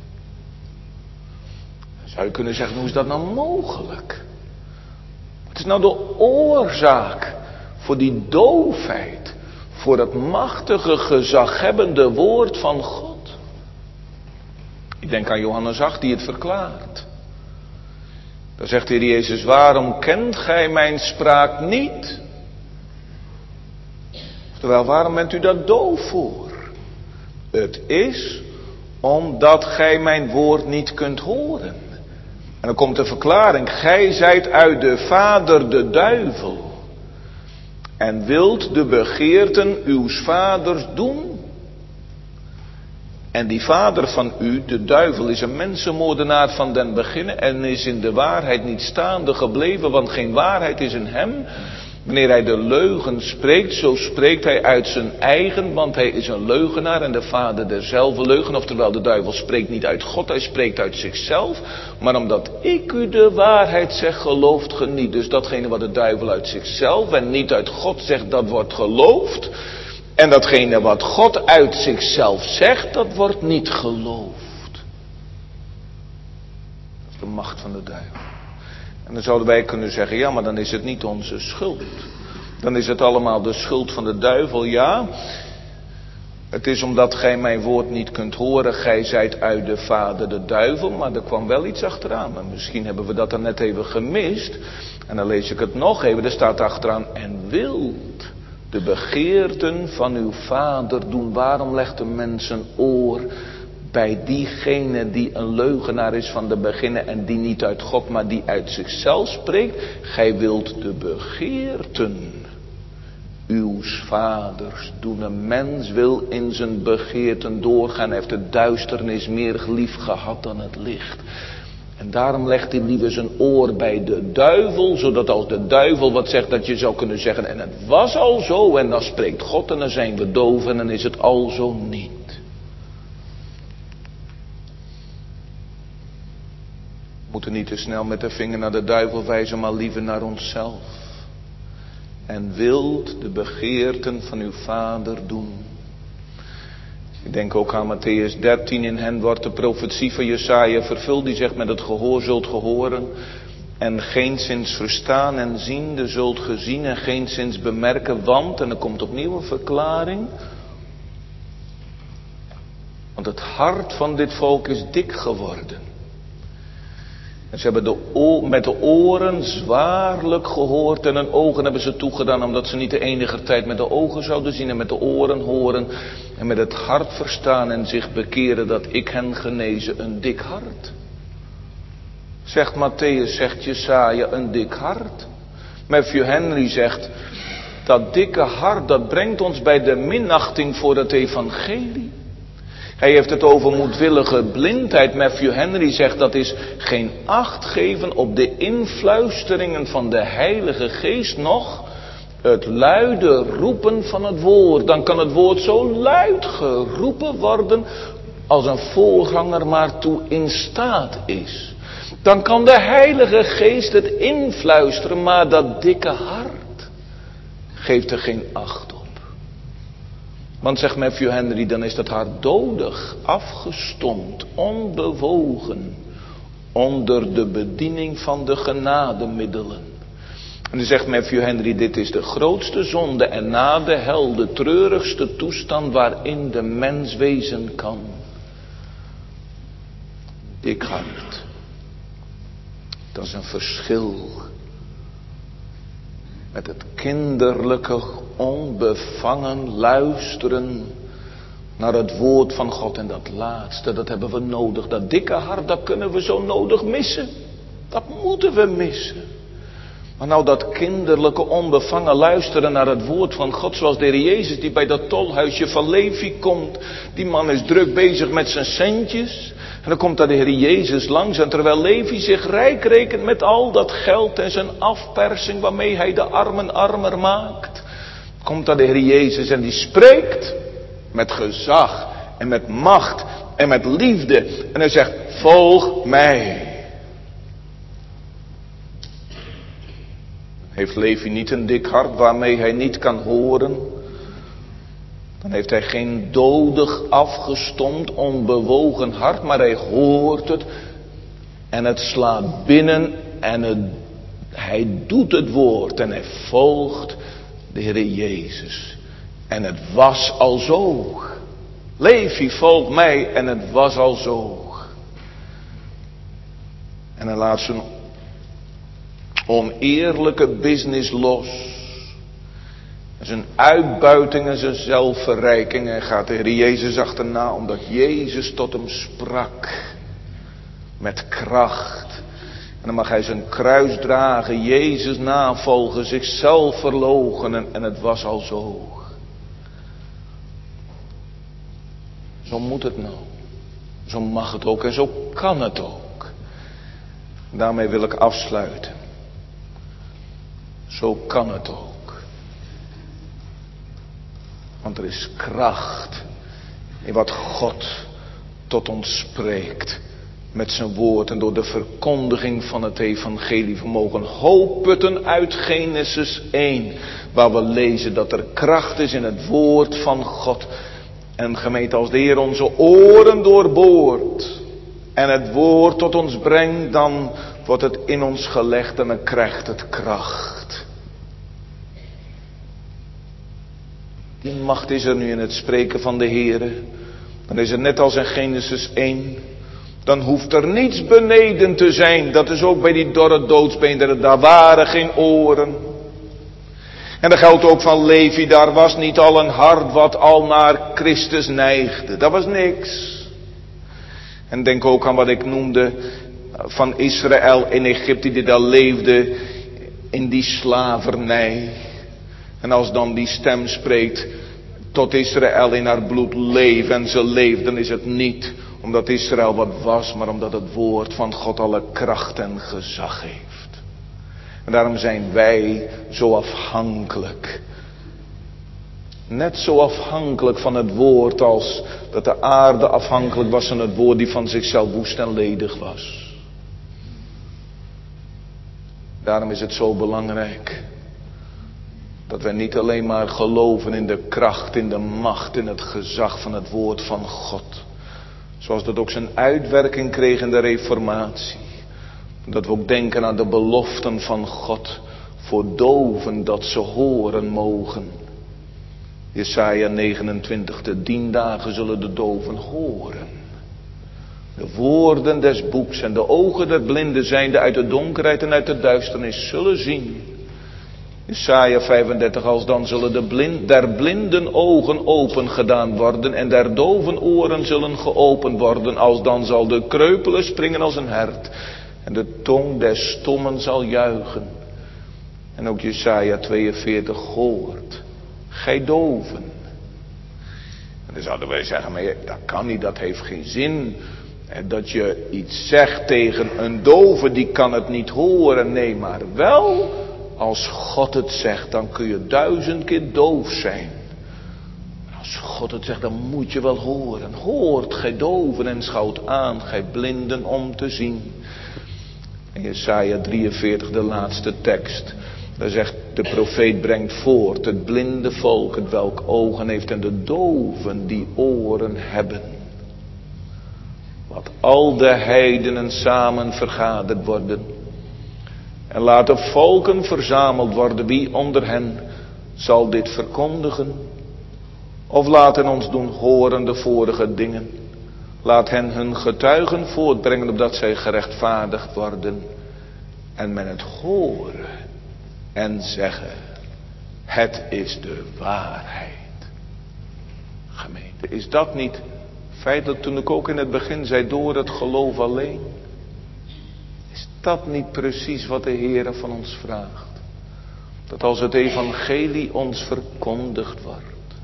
Zou je kunnen zeggen, hoe is dat nou mogelijk? Wat is nou de oorzaak voor die doofheid? Voor het machtige, gezaghebbende woord van God? Ik denk aan Johannes acht die het verklaart. Daar zegt de Heer Jezus, waarom kent gij mijn spraak niet? Oftewel, waarom bent u daar doof voor? Het is omdat gij mijn woord niet kunt horen. En dan komt de verklaring, gij zijt uit de vader de duivel. En wilt de begeerten uws vaders doen. En die vader van u, de duivel, is een mensenmoordenaar van den beginne. En is in de waarheid niet staande gebleven, want geen waarheid is in hem. Wanneer hij de leugen spreekt, zo spreekt hij uit zijn eigen, want hij is een leugenaar en de vader derzelfde leugen. Oftewel, de duivel spreekt niet uit God, hij spreekt uit zichzelf. Maar omdat ik u de waarheid zeg, gelooft ge niet. Dus datgene wat de duivel uit zichzelf en niet uit God zegt, dat wordt geloofd. En datgene wat God uit zichzelf zegt, dat wordt niet geloofd. Dat is de macht van de duivel. En dan zouden wij kunnen zeggen, ja, maar dan is het niet onze schuld. Dan is het allemaal de schuld van de duivel, ja. Het is omdat gij mijn woord niet kunt horen, gij zijt uit de vader de duivel. Maar er kwam wel iets achteraan. En misschien hebben we dat dan net even gemist. En dan lees ik het nog even, er staat achteraan, en wilt de begeerten van uw vader doen. Waarom legt de mens een oor bij diegene die een leugenaar is van de beginne en die niet uit God, maar die uit zichzelf spreekt? Gij wilt de begeerten uws vaders doen. Een mens wil in zijn begeerten doorgaan. Hij heeft de duisternis meer geliefd gehad dan het licht. En daarom legt hij liever zijn oor bij de duivel, zodat als de duivel wat zegt, dat je zou kunnen zeggen, en het was al zo, en dan spreekt God en dan zijn we doof en dan is het al zo niet. We moeten niet te snel met de vinger naar de duivel wijzen, maar liever naar onszelf. En wilt de begeerten van uw vader doen. Ik denk ook aan Mattheüs dertien, in hen wordt de profetie van Jesaja vervuld. Die zegt, met het gehoor zult gehoren en geenszins verstaan en ziende zult gezien en geenszins bemerken. Want, en er komt opnieuw een verklaring. Want het hart van dit volk is dik geworden. En ze hebben de o- met de oren zwaarlijk gehoord en hun ogen hebben ze toegedaan, omdat ze niet de enige tijd met de ogen zouden zien en met de oren horen en met het hart verstaan en zich bekeren dat ik hen genezen. Een dik hart. Zegt Mattheüs, zegt Jesaja, een dik hart. Matthew Henry zegt, dat dikke hart dat brengt ons bij de minachting voor het evangelie. Hij heeft het over moedwillige blindheid. Matthew Henry zegt dat is geen acht geven op de influisteringen van de Heilige Geest, nog het luide roepen van het woord. Dan kan het woord zo luid geroepen worden als een voorganger maar toe in staat is. Dan kan de Heilige Geest het influisteren, maar dat dikke hart geeft er geen acht op. Want zegt Matthew Henry, dan is dat hart dodig, afgestompt, onbewogen onder de bediening van de genademiddelen. En dan zegt Matthew Henry, dit is de grootste zonde en na de hel de treurigste toestand waarin de mens wezen kan. Dik hart. Dat is een verschil met het kinderlijke, onbevangen luisteren naar het woord van God. En dat laatste, dat hebben we nodig. Dat dikke hart, dat kunnen we zo nodig missen. Dat moeten we missen. Maar nou dat kinderlijke, onbevangen luisteren naar het woord van God, zoals de Heer Jezus die bij dat tolhuisje van Levi komt. Die man is druk bezig met zijn centjes. En dan komt daar de Heer Jezus langs. En terwijl Levi zich rijk rekent met al dat geld en zijn afpersing waarmee hij de armen armer maakt, komt daar de Heer Jezus en die spreekt met gezag en met macht en met liefde. En hij zegt, volg mij. Heeft Levi niet een dik hart waarmee hij niet kan horen? Dan heeft hij geen dodig, afgestompt, onbewogen hart, maar hij hoort het en het slaat binnen en het, hij doet het woord en hij volgt de Heer Jezus. En het was al zo. Levi, volg mij, en het was al zo. En hij laat zijn oneerlijke business los. Zijn uitbuiting en zijn zelfverrijking. En gaat de Heer Jezus achterna. Omdat Jezus tot hem sprak. Met kracht. En dan mag hij zijn kruis dragen. Jezus navolgen. Zichzelf verloochenen. En het was al zo. Zo moet het nou. Zo mag het ook. En zo kan het ook. Daarmee wil ik afsluiten. Zo kan het ook. Want er is kracht in wat God tot ons spreekt. Met zijn woord en door de verkondiging van het evangelie. We mogen hoop putten uit Genesis één. Waar we lezen dat er kracht is in het woord van God. En gemeente, als de Heer onze oren doorboort. En het woord tot ons brengt, dan wordt het in ons gelegd en dan krijgt het kracht. Die macht is er nu in het spreken van de Heere. Dan is het net als in Genesis één. Dan hoeft er niets beneden te zijn. Dat is ook bij die dorre doodsbeenderen. Daar waren geen oren. En dat geldt ook van Levi. Daar was niet al een hart wat al naar Christus neigde. Dat was niks. En denk ook aan wat ik noemde van Israël in Egypte, die daar leefde in die slavernij. En als dan die stem spreekt tot Israël in haar bloed leef en ze leeft, dan is het niet omdat Israël wat was, maar omdat het woord van God alle kracht en gezag heeft. En daarom zijn wij zo afhankelijk. Net zo afhankelijk van het woord als dat de aarde afhankelijk was van het woord die van zichzelf woest en ledig was. Daarom is het zo belangrijk dat wij niet alleen maar geloven in de kracht, in de macht, in het gezag van het woord van God. Zoals dat ook zijn uitwerking kreeg in de Reformatie. Dat we ook denken aan de beloften van God voor doven dat ze horen mogen. Jesaja negenentwintig, de dien dagen zullen de doven horen. De woorden des boeks en de ogen der blinden zijnde uit de donkerheid en uit de duisternis zullen zien. Jesaja vijfendertig, als dan zullen de blind, der blinden ogen open gedaan worden en der doven oren zullen geopend worden. Als dan zal de kreupele springen als een hert en de tong des stommen zal juichen. En ook Jesaja tweeënveertig, hoort, gij doven. Dan zouden wij zeggen, maar dat kan niet, dat heeft geen zin. Dat je iets zegt tegen een dove, die kan het niet horen. Nee, maar wel, als God het zegt, dan kun je duizend keer doof zijn. Als God het zegt, dan moet je wel horen. Hoort gij doven en schouwt aan, gij blinden om te zien. In Jesaja drieënveertig, de laatste tekst. Daar zegt de profeet, brengt voort het blinde volk, het welk ogen heeft, en de doven die oren hebben. Laat al de heidenen samen vergaderd worden. En laat de volken verzameld worden. Wie onder hen zal dit verkondigen? Of laten ons doen horen de vorige dingen. Laat hen hun getuigen voortbrengen, opdat zij gerechtvaardigd worden. En men het horen en zeggen, het is de waarheid. Gemeente, is dat niet feitelijk, toen ik ook in het begin zei, door het geloof alleen? Is dat niet precies wat de Heer van ons vraagt? Dat als het evangelie ons verkondigd wordt,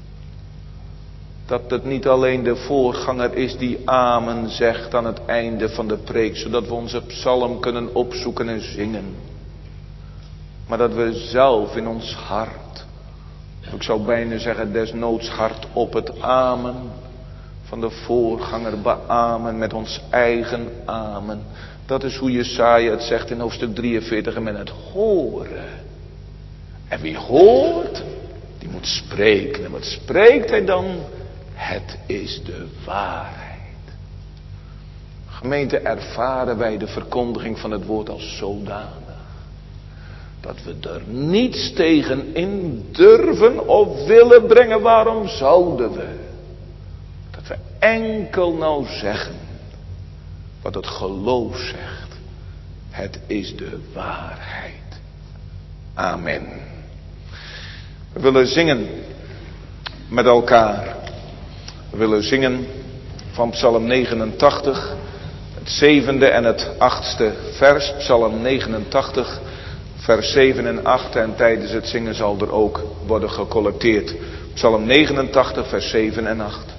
dat het niet alleen de voorganger is die amen zegt aan het einde van de preek, zodat we onze psalm kunnen opzoeken en zingen. Maar dat we zelf in ons hart, ik zou bijna zeggen desnoods hart op het amen van de voorganger beamen met ons eigen amen. Dat is hoe Jesaja het zegt in hoofdstuk drieënveertig, en men het horen. En wie hoort, die moet spreken. En wat spreekt hij dan? Het is de waarheid. Gemeente, ervaren wij de verkondiging van het woord als zodanig dat we er niets tegen in durven of willen brengen. Waarom zouden we? Dat we enkel nou zeggen wat het geloof zegt. Het is de waarheid. Amen. We willen zingen met elkaar. We willen zingen van Psalm negenentachtig, het zevende en het achtste vers. Psalm negenentachtig, vers zeven en acht. En tijdens het zingen zal er ook worden gecollecteerd. Psalm negenentachtig, vers zeven en acht.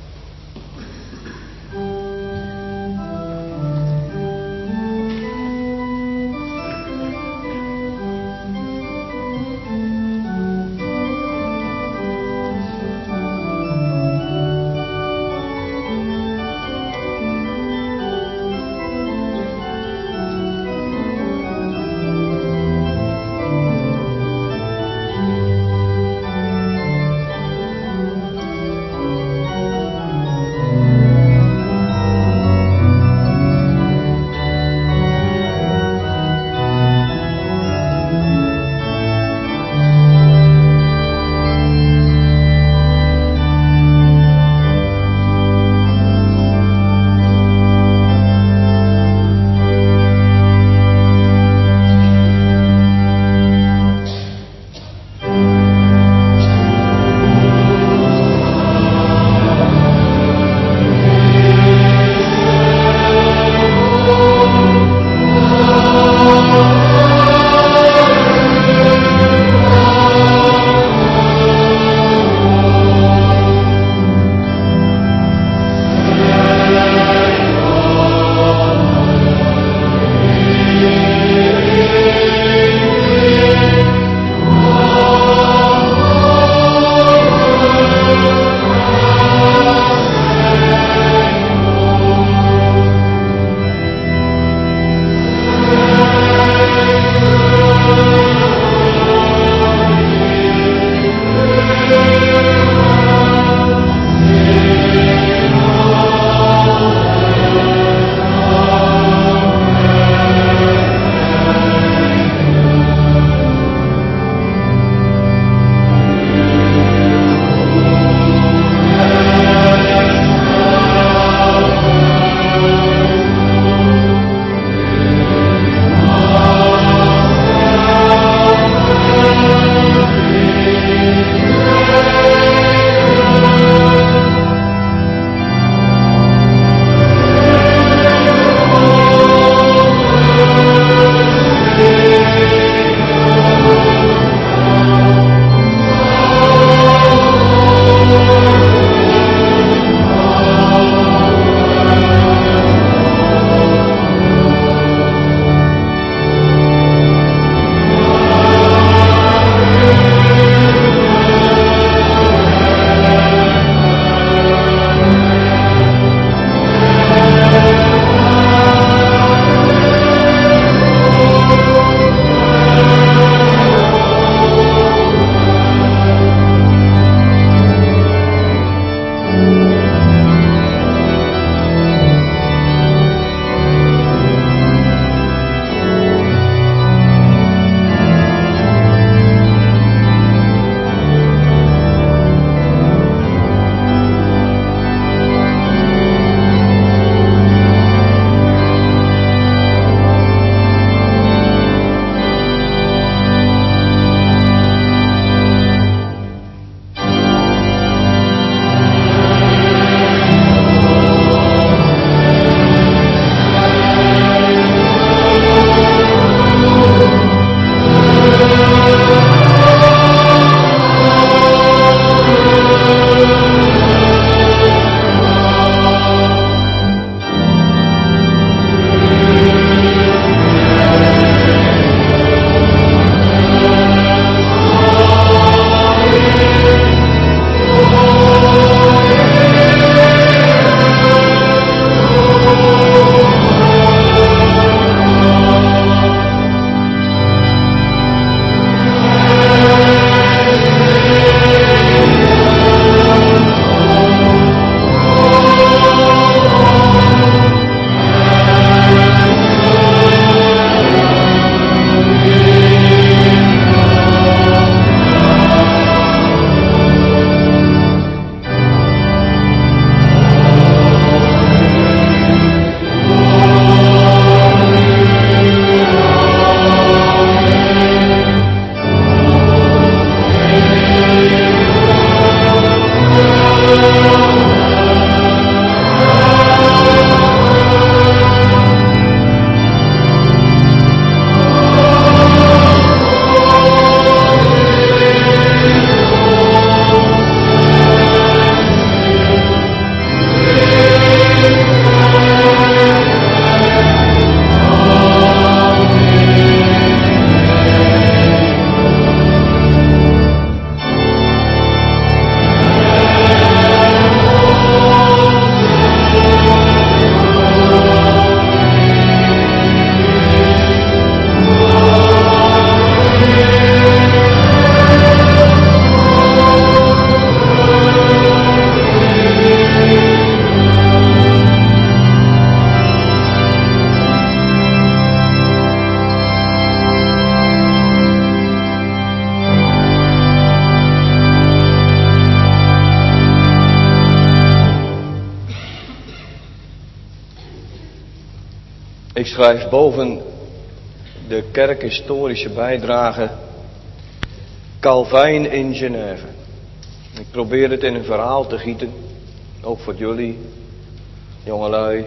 schrijf boven de kerkhistorische bijdrage Calvijn in Genève. Ik probeer het in een verhaal te gieten, ook voor jullie, jongelui.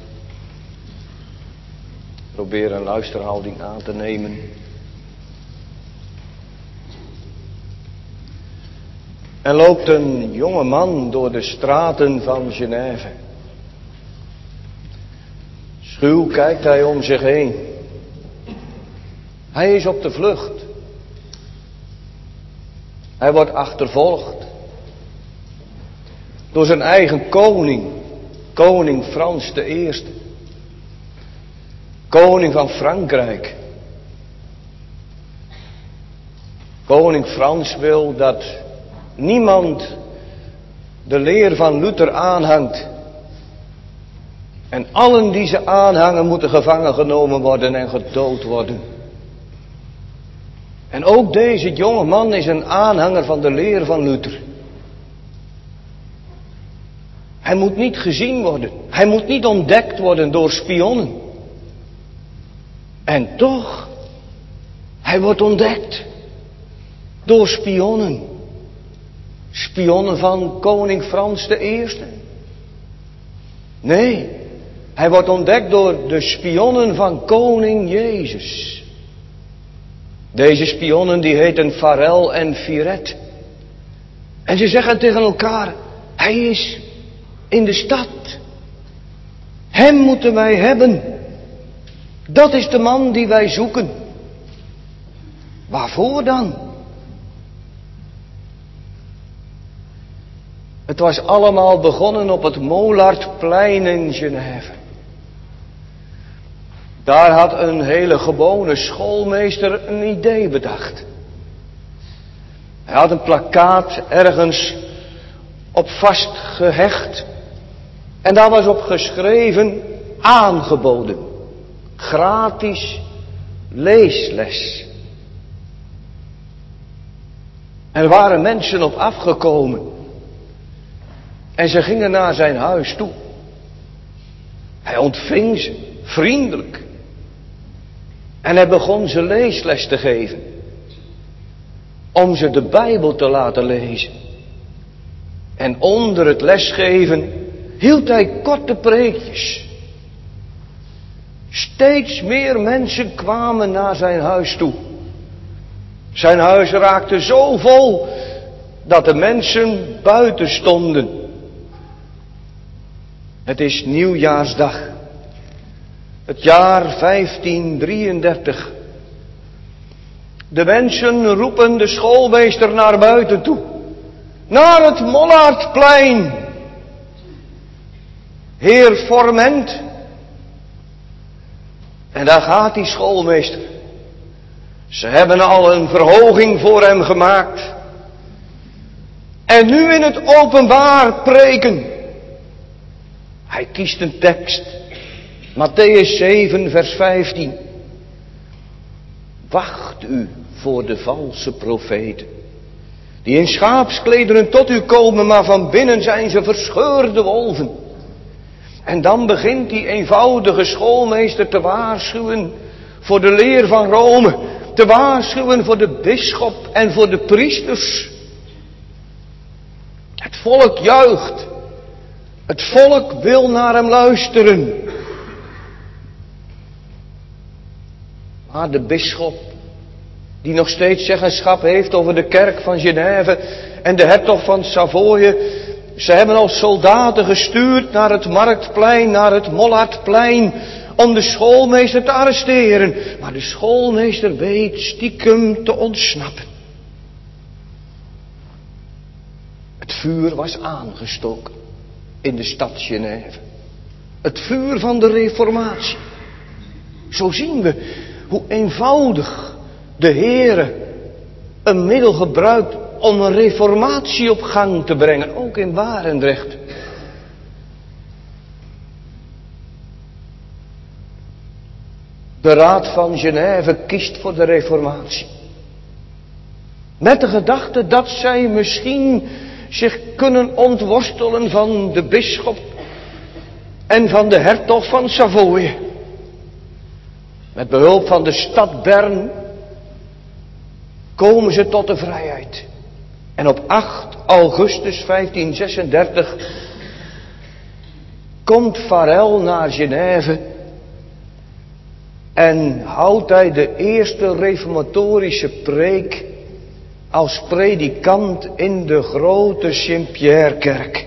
Probeer een luisterhouding aan te nemen. Er loopt een jonge man door de straten van Genève. Schuw kijkt hij om zich heen. Hij is op de vlucht. Hij wordt achtervolgd door zijn eigen koning, koning Frans de Eerste, koning van Frankrijk. Koning Frans wil dat niemand de leer van Luther aanhangt. En allen die ze aanhangen moeten gevangen genomen worden en gedood worden. En ook deze jonge man is een aanhanger van de leer van Luther. Hij moet niet gezien worden. Hij moet niet ontdekt worden door spionnen. En toch, hij wordt ontdekt door spionnen. Spionnen van koning Frans de Eerste? Nee, hij wordt ontdekt door de spionnen van koning Jezus. Deze spionnen die heten Farel en Firet. En ze zeggen tegen elkaar, hij is in de stad. Hem moeten wij hebben. Dat is de man die wij zoeken. Waarvoor dan? Het was allemaal begonnen op het Mollardplein in Genève. Daar had een hele gewone schoolmeester een idee bedacht. Hij had een plakkaat ergens op vastgehecht. En daar was op geschreven, aangeboden. Gratis leesles. Er waren mensen op afgekomen. En ze gingen naar zijn huis toe. Hij ontving ze, vriendelijk. En hij begon ze leesles te geven. Om ze de Bijbel te laten lezen. En onder het lesgeven hield hij korte preekjes. Steeds meer mensen kwamen naar zijn huis toe. Zijn huis raakte zo vol dat de mensen buiten stonden. Het is nieuwjaarsdag. Het jaar vijftien drieëndertig. De mensen roepen de schoolmeester naar buiten toe. Naar het Mollardplein. Heer Forment. En daar gaat die schoolmeester. Ze hebben al een verhoging voor hem gemaakt. En nu in het openbaar preken. Hij kiest een tekst. Mattheüs zeven vers vijftien. Wacht u voor de valse profeten. Die in schaapsklederen tot u komen, maar van binnen zijn ze verscheurde wolven. En dan begint die eenvoudige schoolmeester te waarschuwen voor de leer van Rome. Te waarschuwen voor de bisschop en voor de priesters. Het volk juicht. Het volk wil naar hem luisteren. Maar de bisschop, die nog steeds zeggenschap heeft over de kerk van Genève en de hertog van Savoye, ze hebben al soldaten gestuurd naar het marktplein, naar het Mollardplein, om de schoolmeester te arresteren. Maar de schoolmeester weet stiekem te ontsnappen. Het vuur was aangestoken in de stad Genève. Het vuur van de reformatie. Zo zien we hoe eenvoudig de Heere een middel gebruikt om een reformatie op gang te brengen, ook in Barendrecht. De Raad van Genève kiest voor de reformatie. Met de gedachte dat zij misschien zich kunnen ontworstelen van de bisschop en van de hertog van Savoye. Met behulp van de stad Bern komen ze tot de vrijheid. En op acht augustus vijftienzesendertig komt Farel naar Genève en houdt hij de eerste reformatorische preek als predikant in de grote Sint-Pierre-kerk.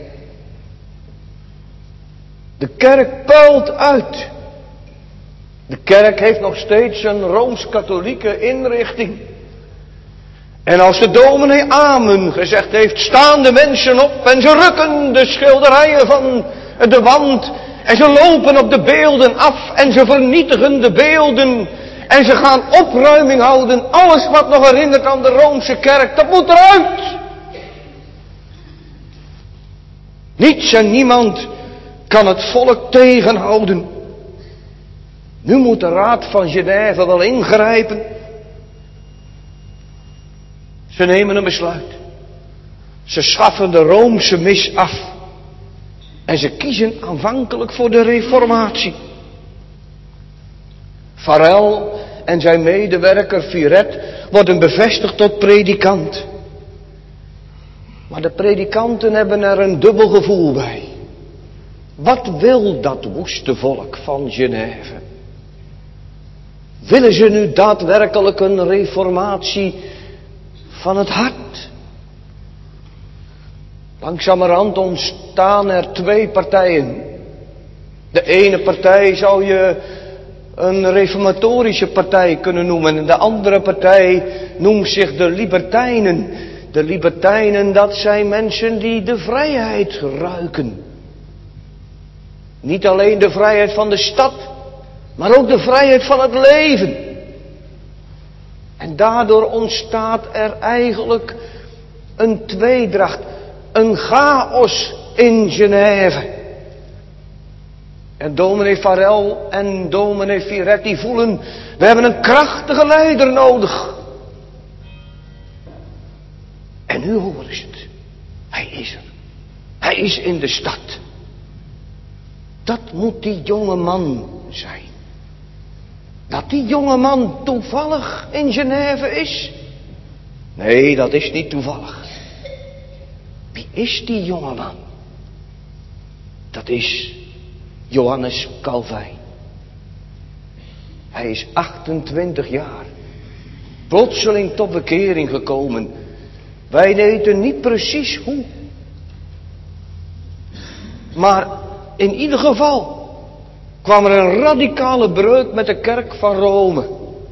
De kerk puilt uit. De kerk heeft nog steeds een rooms-katholieke inrichting. En als de dominee amen gezegd heeft, staan de mensen op en ze rukken de schilderijen van de wand en ze lopen op de beelden af en ze vernietigen de beelden en ze gaan opruiming houden. Alles wat nog herinnert aan de Roomse kerk, dat moet eruit. Niets en niemand kan het volk tegenhouden. Nu moet de Raad van Genève wel ingrijpen. Ze nemen een besluit. Ze schaffen de Roomse mis af. En ze kiezen aanvankelijk voor de reformatie. Farel en zijn medewerker Viret worden bevestigd tot predikant. Maar de predikanten hebben er een dubbel gevoel bij. Wat wil dat woeste volk van Genève? Willen ze nu daadwerkelijk een reformatie van het hart? Langzamerhand ontstaan er twee partijen. De ene partij zou je een reformatorische partij kunnen noemen. En de andere partij noemt zich de libertijnen. De libertijnen, dat zijn mensen die de vrijheid ruiken. Niet alleen de vrijheid van de stad, maar ook de vrijheid van het leven. En daardoor ontstaat er eigenlijk een tweedracht, een chaos in Genève. En dominee Farel en dominee Viret die voelen, we hebben een krachtige leider nodig. En nu horen ze het. Hij is er. Hij is in de stad. Dat moet die jonge man zijn. Dat die jonge man toevallig in Genève is? Nee, dat is niet toevallig. Wie is die jonge man? Dat is Johannes Calvijn. Hij is achtentwintig jaar. Plotseling tot bekering gekomen. Wij weten niet precies hoe. Maar in ieder geval kwam er een radicale breuk met de kerk van Rome.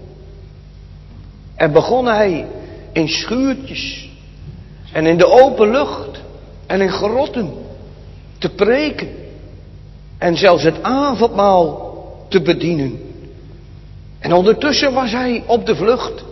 En begon hij in schuurtjes en in de open lucht en in grotten te preken. En zelfs het avondmaal te bedienen. En ondertussen was hij op de vlucht.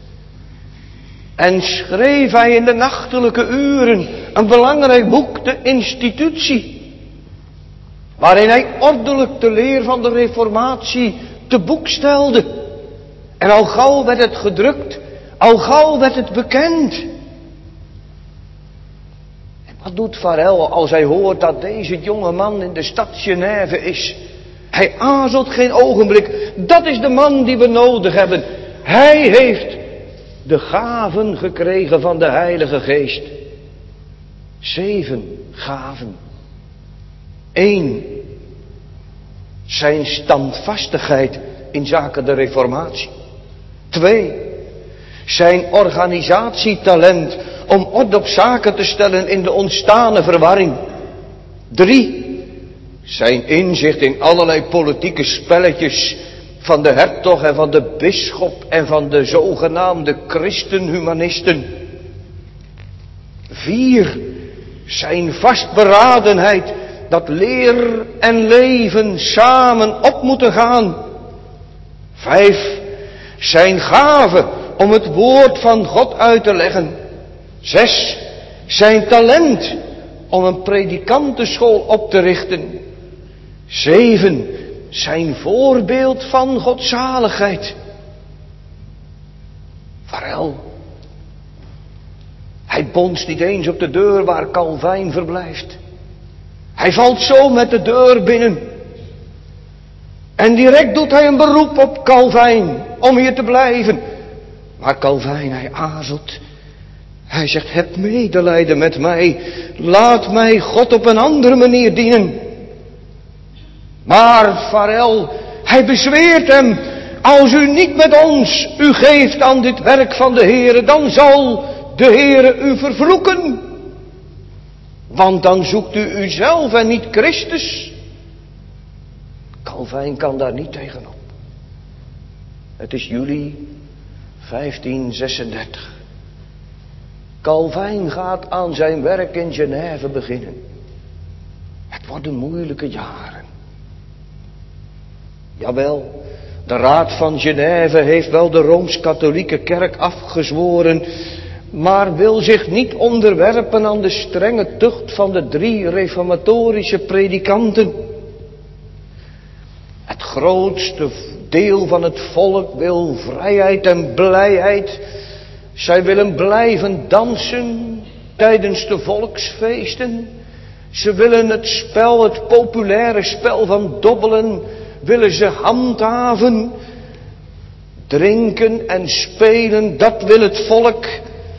En schreef hij in de nachtelijke uren een belangrijk boek, de Institutie. Waarin hij ordelijk de leer van de reformatie te boek stelde. En al gauw werd het gedrukt, al gauw werd het bekend. En wat doet Farel als hij hoort dat deze jonge man in de stad Genève is? Hij aarzelt geen ogenblik. Dat is de man die we nodig hebben. Hij heeft de gaven gekregen van de Heilige Geest. Zeven gaven. Eén, zijn standvastigheid in zaken de reformatie. Twee, zijn organisatietalent om orde op zaken te stellen in de ontstane verwarring. Drie, zijn inzicht in allerlei politieke spelletjes van de hertog en van de bisschop en van de zogenaamde christenhumanisten. Vier, zijn vastberadenheid dat leer en leven samen op moeten gaan. Vijf, zijn gave om het woord van God uit te leggen. Zes, zijn talent om een predikantenschool op te richten. Zeven, zijn voorbeeld van godzaligheid. Farel. Hij bonst niet eens op de deur waar Calvijn verblijft. Hij valt zo met de deur binnen. En direct doet hij een beroep op Calvijn om hier te blijven. Maar Calvijn, hij aarzelt. Hij zegt, heb medelijden met mij. Laat mij God op een andere manier dienen. Maar Farel, hij bezweert hem. Als u niet met ons u geeft aan dit werk van de Heere, dan zal de Heere u vervloeken. Want dan zoekt u uzelf en niet Christus. Calvijn kan daar niet tegenop. Het is juli vijftien zesendertig. Calvijn gaat aan zijn werk in Genève beginnen. Het worden moeilijke jaren. Jawel, de Raad van Genève heeft wel de Rooms-Katholieke Kerk afgezworen, maar wil zich niet onderwerpen aan de strenge tucht van de drie reformatorische predikanten. Het grootste deel van het volk wil vrijheid en blijheid. Zij willen blijven dansen tijdens de volksfeesten. Ze willen het spel, het populaire spel van dobbelen, willen ze handhaven. Drinken en spelen, dat wil het volk.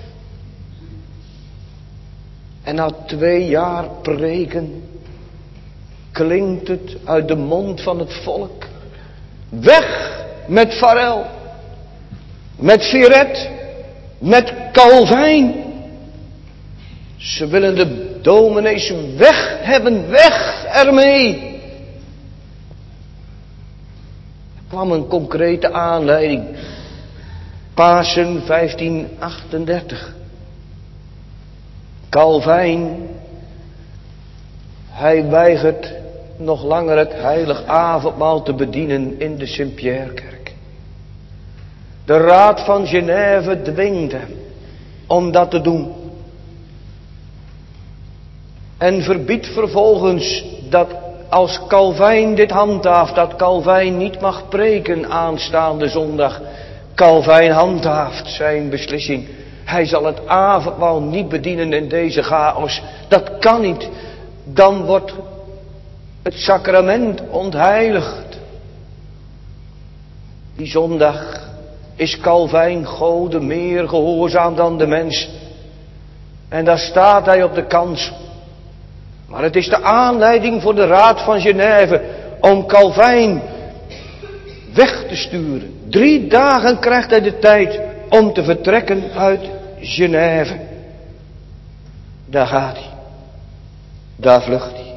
En na twee jaar preken klinkt het uit de mond van het volk. Weg met Farel, met Viret, met Calvijn. Ze willen de dominees weg hebben, weg ermee. Er kwam een concrete aanleiding. Pasen vijftien achtendertig. Calvijn, hij weigert nog langer het heilig avondmaal te bedienen in de Sint-Pierrekerk. De Raad van Genève dwingt hem om dat te doen. En verbiedt vervolgens dat als Calvijn dit handhaaft, dat Calvijn niet mag preken aanstaande zondag. Calvijn handhaaft zijn beslissing. Hij zal het avondmaal niet bedienen in deze chaos. Dat kan niet. Dan wordt het sacrament ontheiligd. Die zondag is Calvijn Gode meer gehoorzaam dan de mens. En daar staat hij op de kansel. Maar het is de aanleiding voor de Raad van Genève om Calvijn weg te sturen. Drie dagen krijgt hij de tijd om te vertrekken uit Genève. Daar gaat hij. Daar vlucht hij.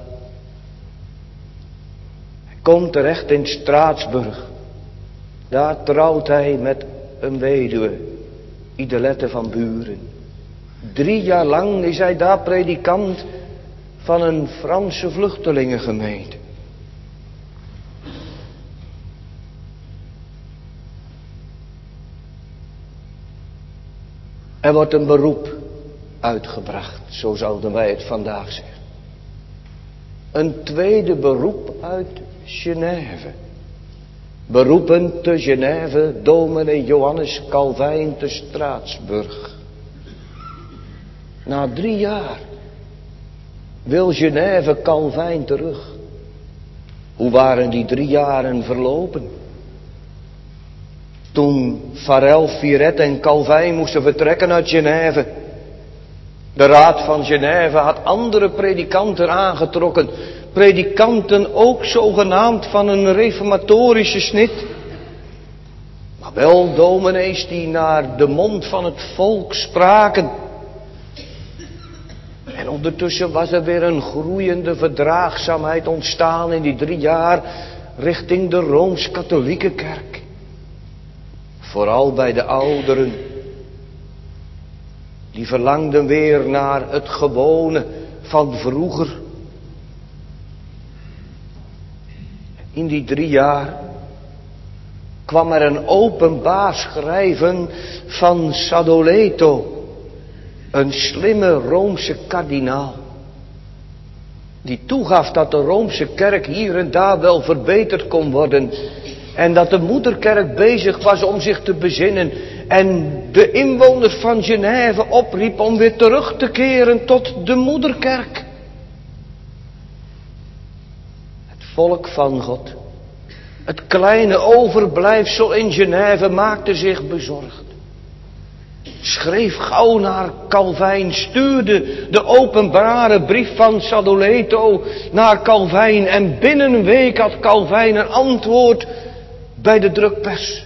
Hij komt terecht in Straatsburg. Daar trouwt hij met een weduwe, Idelette van Buren. Drie jaar lang is hij daar predikant van een Franse vluchtelingengemeente. Er wordt een beroep uitgebracht, zo zouden wij het vandaag zeggen. Een tweede beroep uit Genève. Beroepen te Genève, dominee Johannes Calvijn te Straatsburg. Na drie jaar wil Genève Calvijn terug. Hoe waren die drie jaren verlopen? Toen Farel, Viret en Calvijn moesten vertrekken uit Genève. De Raad van Genève had andere predikanten aangetrokken. Predikanten ook zogenaamd van een reformatorische snit. Maar wel dominees die naar de mond van het volk spraken. En ondertussen was er weer een groeiende verdraagzaamheid ontstaan in die drie jaar richting de Rooms-Katholieke Kerk. Vooral bij de ouderen. Die verlangden weer naar het gewone van vroeger. In die drie jaar kwam er een openbaar schrijven van Sadoleto. Een slimme Roomse kardinaal. Die toegaf dat de Roomse kerk hier en daar wel verbeterd kon worden. En dat de moederkerk bezig was om zich te bezinnen. En de inwoners van Genève opriep om weer terug te keren tot de moederkerk. Het volk van God Het kleine overblijfsel in Genève maakte zich bezorgd. Schreef gauw naar Calvijn, stuurde de openbare brief van Sadoleto naar Calvijn. En binnen een week had Calvijn een antwoord bij de drukpers.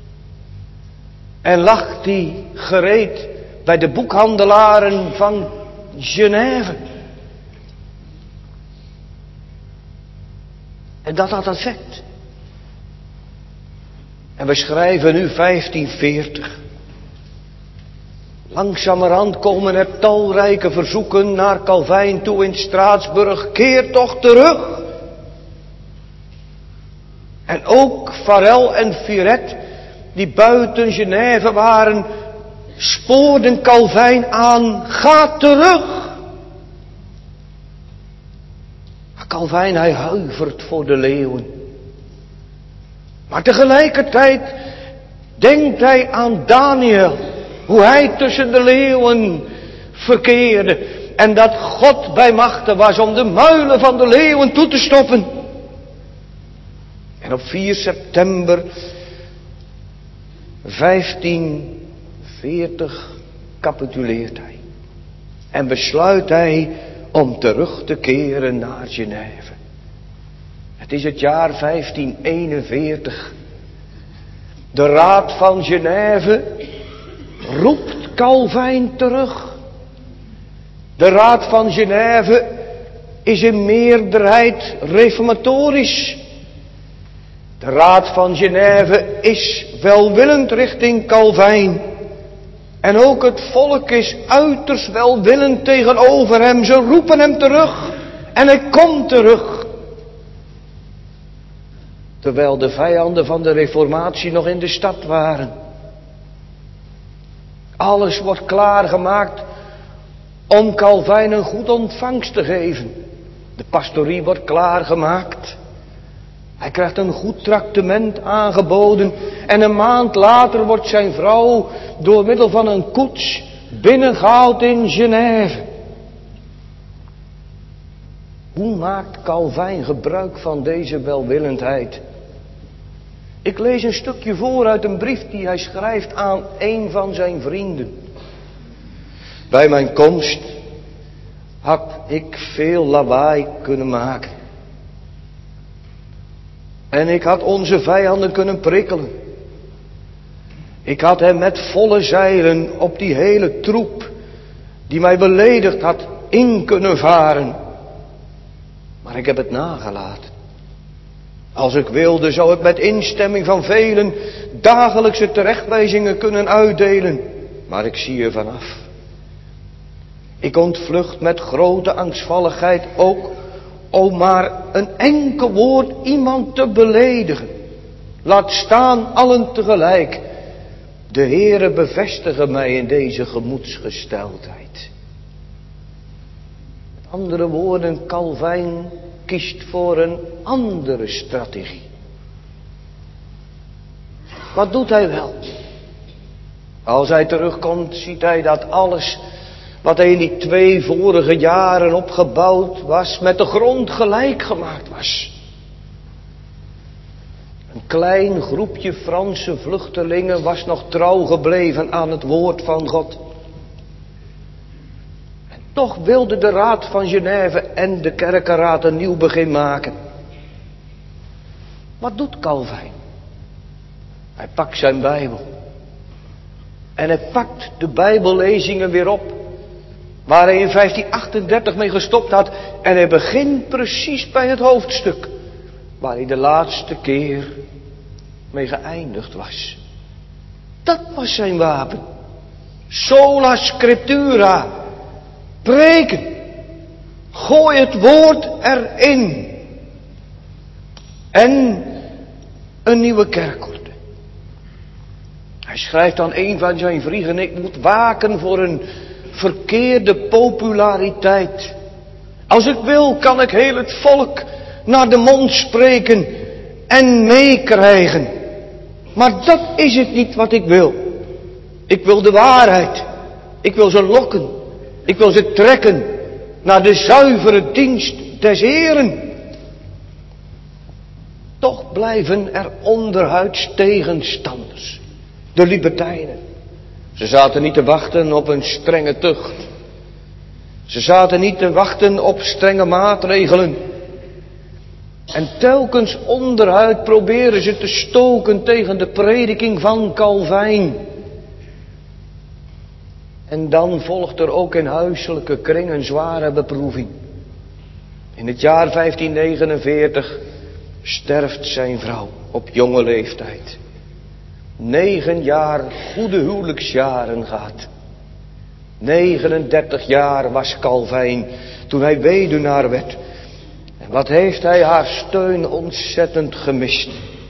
En lag die gereed bij de boekhandelaren van Genève. En dat had effect. En we schrijven nu vijftien veertig. Langzamerhand komen er talrijke verzoeken naar Calvijn toe in Straatsburg. Keer toch terug. En ook Farel en Viret, die buiten Genève waren, spoorden Calvijn aan. Ga terug. Maar Calvijn, hij huivert voor de leeuwen. Maar tegelijkertijd denkt hij aan Daniel. Hoe hij tussen de leeuwen verkeerde. En dat God bij machte was om de muilen van de leeuwen toe te stoppen. En op vier september vijftien veertig capituleert hij. En besluit hij om terug te keren naar Genève. Het is het jaar vijftien eenenveertig. De Raad van Genève roept Calvijn terug. De Raad van Genève is in meerderheid reformatorisch. De Raad van Genève is welwillend richting Calvijn. En ook het volk is uiterst welwillend tegenover hem. Ze roepen hem terug. En hij komt terug. Terwijl de vijanden van de reformatie nog in de stad waren. Alles wordt klaargemaakt om Calvijn een goed ontvangst te geven. De pastorie wordt klaargemaakt. Hij krijgt een goed traktement aangeboden. En een maand later wordt zijn vrouw door middel van een koets binnengehaald in Genève. Hoe maakt Calvijn gebruik van deze welwillendheid? Ik lees een stukje voor uit een brief die hij schrijft aan een van zijn vrienden. Bij mijn komst had ik veel lawaai kunnen maken. En ik had onze vijanden kunnen prikkelen. Ik had hem met volle zeilen op die hele troep die mij beledigd had in kunnen varen. Maar ik heb het nagelaten. Als ik wilde zou ik met instemming van velen dagelijkse terechtwijzingen kunnen uitdelen. Maar ik zie er vanaf. Ik ontvlucht met grote angstvalligheid ook om maar een enkel woord iemand te beledigen. Laat staan allen tegelijk. De Heere bevestigen mij in deze gemoedsgesteldheid. Met andere woorden, Calvijn kiest voor een andere strategie. Wat doet hij wel? Als hij terugkomt, ziet hij dat alles wat hij in die twee vorige jaren opgebouwd was, met de grond gelijk gemaakt was. Een klein groepje Franse vluchtelingen was nog trouw gebleven aan het woord van God. En toch wilde de Raad van Genève en de Kerkenraad een nieuw begin maken. Wat doet Calvijn? Hij pakt zijn Bijbel. En hij pakt de Bijbellezingen weer op. Waar hij in vijftien achtendertig mee gestopt had. En hij begint precies bij het hoofdstuk. Waar hij de laatste keer mee geëindigd was. Dat was zijn wapen. Sola scriptura. Preken. Gooi het woord erin. En een nieuwe kerkorde. Hij schrijft aan een van zijn vrienden: ik moet waken voor een verkeerde populariteit. Als ik wil, kan ik heel het volk naar de mond spreken en meekrijgen. Maar dat is het niet wat ik wil. Ik wil de waarheid. Ik wil ze lokken. Ik wil ze trekken naar de zuivere dienst des Heeren. Toch blijven er onderhuids tegenstanders. De libertijnen. Ze zaten niet te wachten op een strenge tucht. Ze zaten niet te wachten op strenge maatregelen. En telkens onderuit proberen ze te stoken tegen de prediking van Calvijn. En dan volgt er ook in huiselijke kring een zware beproeving. In het jaar vijftien negenenveertig sterft zijn vrouw op jonge leeftijd. Negen jaar goede huwelijksjaren gehad. negenendertig jaar was Calvijn toen hij weduwnaar werd. En wat heeft hij haar steun ontzettend gemist.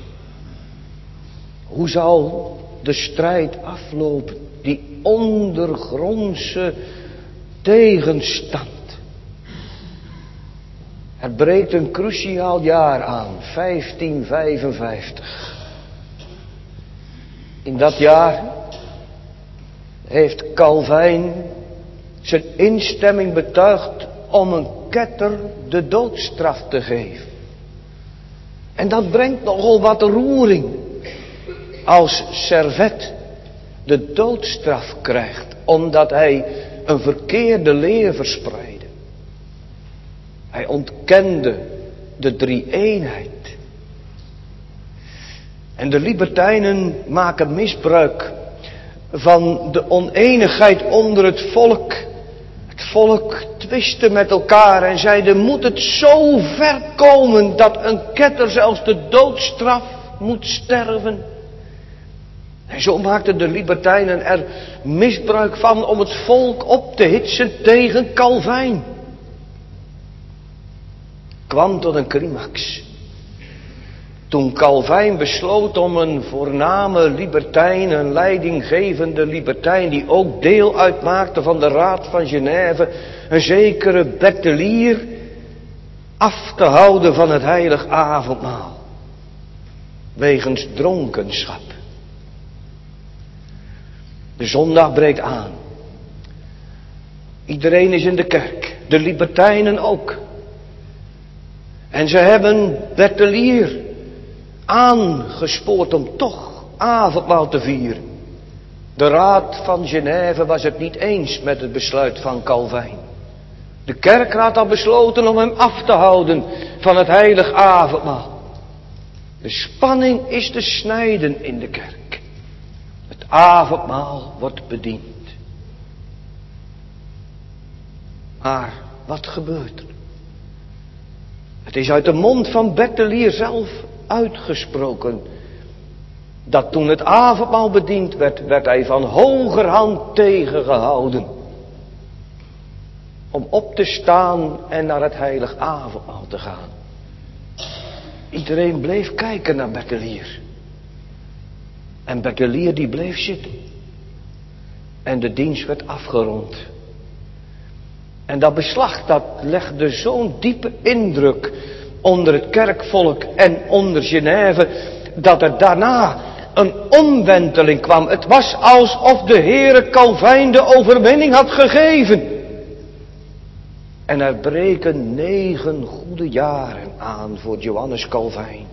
Hoe zal de strijd aflopen? Die ondergrondse tegenstand. Er breekt een cruciaal jaar aan, vijftien vijfenvijftig. In dat jaar heeft Calvijn zijn instemming betuigd om een ketter de doodstraf te geven. En dat brengt nogal wat roering als Servet de doodstraf krijgt, omdat hij een verkeerde leer verspreidde. Hij ontkende de drie-eenheid. En de libertijnen maken misbruik van de oneenigheid onder het volk. Het volk twistte met elkaar en zeiden, moet het zo ver komen dat een ketter zelfs de doodstraf moet sterven? En zo maakten de libertijnen er misbruik van om het volk op te hitsen tegen Calvijn. Kwam tot een climax. Toen Calvijn besloot om een voorname libertijn, een leidinggevende libertijn die ook deel uitmaakte van de Raad van Genève, een zekere Berthelier, af te houden van het heilig avondmaal. Wegens dronkenschap. De zondag breekt aan. Iedereen is in de kerk. De libertijnen ook. En ze hebben Berthelier aangespoord om toch avondmaal te vieren. De Raad van Genève was het niet eens met het besluit van Calvijn. De kerkraad had besloten om hem af te houden van het heilig avondmaal. De spanning is te snijden in de kerk. Het avondmaal wordt bediend. Maar wat gebeurt er? Het is uit de mond van Berthelier zelf uitgesproken dat toen het avondmaal bediend werd, werd hij van hogerhand tegengehouden om op te staan en naar het heilig avondmaal te gaan. Iedereen bleef kijken naar Berthelier. En Berthelier die bleef zitten. En de dienst werd afgerond. En dat beslag, dat legde zo'n diepe indruk onder het kerkvolk en onder Genève, dat er daarna een omwenteling kwam. Het was alsof de Heere Calvijn de overwinning had gegeven. En er breken negen goede jaren aan voor Johannes Calvijn.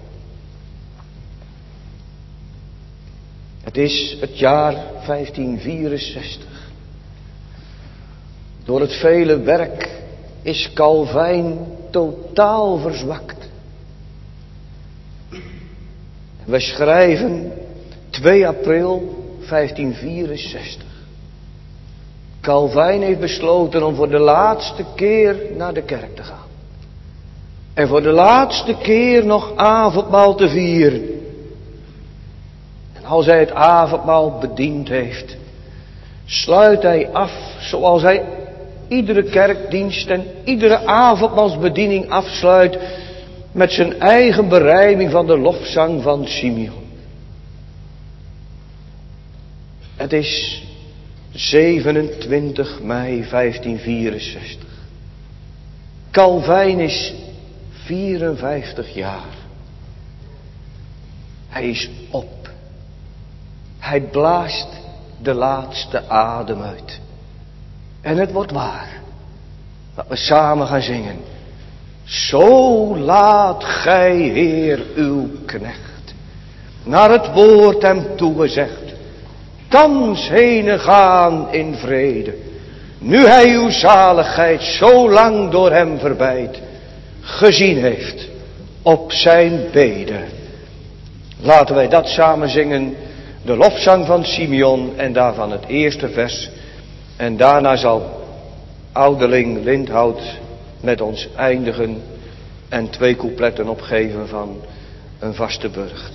Het is het jaar vijftien vierenzestig. Door het vele werk is Calvijn totaal verzwakt. We schrijven twee april vijftien vierenzestig. Calvijn heeft besloten om voor de laatste keer naar de kerk te gaan. En voor de laatste keer nog avondmaal te vieren. En als hij het avondmaal bediend heeft, sluit hij af zoals hij iedere kerkdienst en iedere avondmaalsbediening afsluit met zijn eigen berijming van de lofzang van Simeon. Het is zevenentwintig mei vijftien vierenzestig. Calvijn is vierenvijftig jaar. Hij is op. Hij blaast de laatste adem uit. En het wordt waar. Dat we samen gaan zingen. Zo laat gij, Heer, uw knecht, naar het woord hem toegezegd, thans heen gaan in vrede, nu hij uw zaligheid zo lang door hem verbeid gezien heeft op zijn bede. Laten wij dat samen zingen, de lofzang van Simeon en daarvan het eerste vers. En daarna zal ouderling Lindhout met ons eindigen en twee coupletten opgeven van een vaste burcht.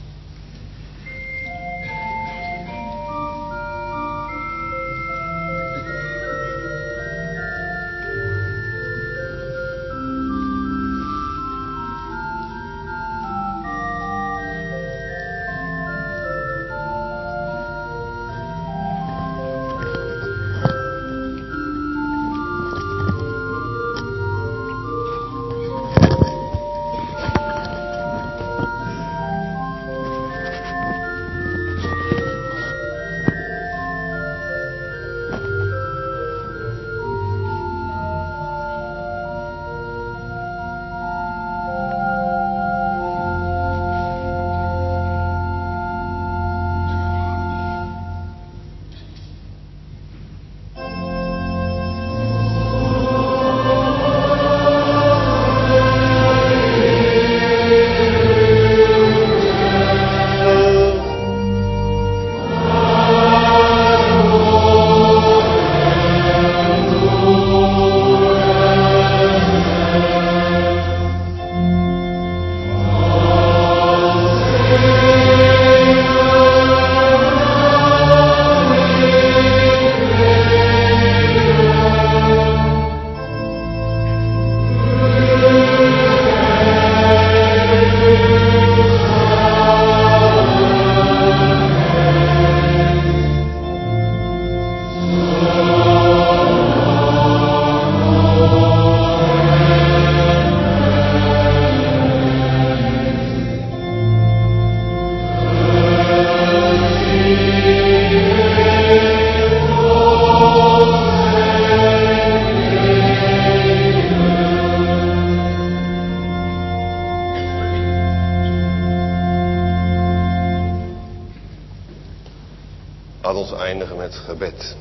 Laat ons eindigen met gebed.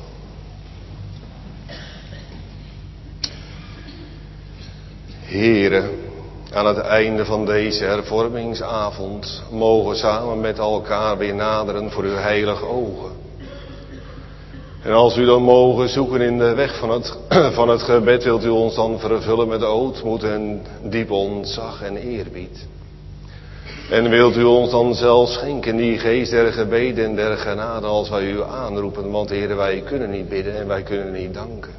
Here, aan het einde van deze hervormingsavond mogen we samen met elkaar weer naderen voor uw heilige ogen. En als u dan mogen zoeken in de weg van het, van het gebed, wilt u ons dan vervullen met ootmoed en diep ontzag en eerbied. En wilt u ons dan zelfs schenken die geest der gebeden en der genade als wij u aanroepen. Want Heer, wij kunnen niet bidden en wij kunnen niet danken.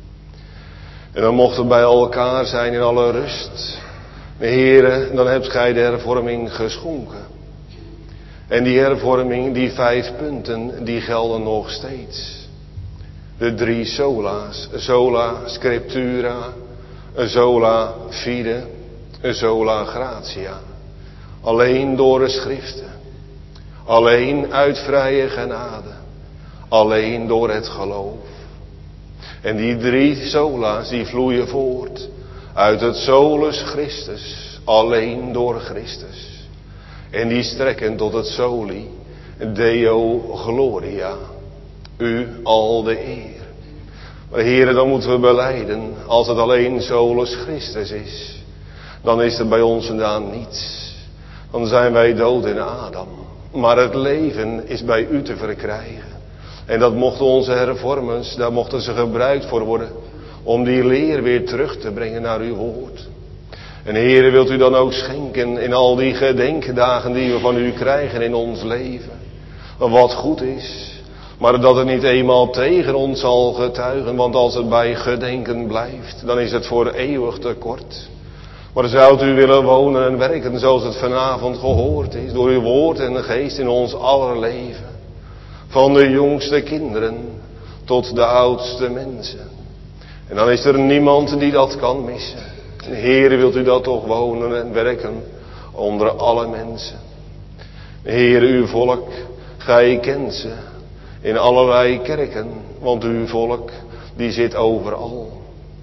En dan mochten we bij elkaar zijn in alle rust. Heer, dan hebt gij de hervorming geschonken. En die hervorming, die vijf punten, die gelden nog steeds. De drie sola's, sola scriptura, sola fide, sola gratia. Alleen door de schriften. Alleen uit vrije genade. Alleen door het geloof. En die drie sola's die vloeien voort uit het solus Christus. Alleen door Christus. En die strekken tot het soli Deo gloria. U al de eer. Maar heren, dan moeten we belijden, als het alleen solus Christus is, dan is er bij ons vandaan niets. Dan zijn wij dood in Adam. Maar het leven is bij u te verkrijgen. En dat mochten onze hervormers, daar mochten ze gebruikt voor worden. Om die leer weer terug te brengen naar uw woord. En Heere, wilt u dan ook schenken in al die gedenkdagen die we van u krijgen in ons leven. Wat goed is. Maar dat het niet eenmaal tegen ons zal getuigen. Want als het bij gedenken blijft, dan is het voor eeuwig te kort. Maar zou u willen wonen en werken zoals het vanavond gehoord is. Door uw woord en de geest in ons aller leven. Van de jongste kinderen tot de oudste mensen. En dan is er niemand die dat kan missen. Heere, wilt u dat toch wonen en werken onder alle mensen. Heere, uw volk, gij kent ze in allerlei kerken. Want uw volk, die zit overal.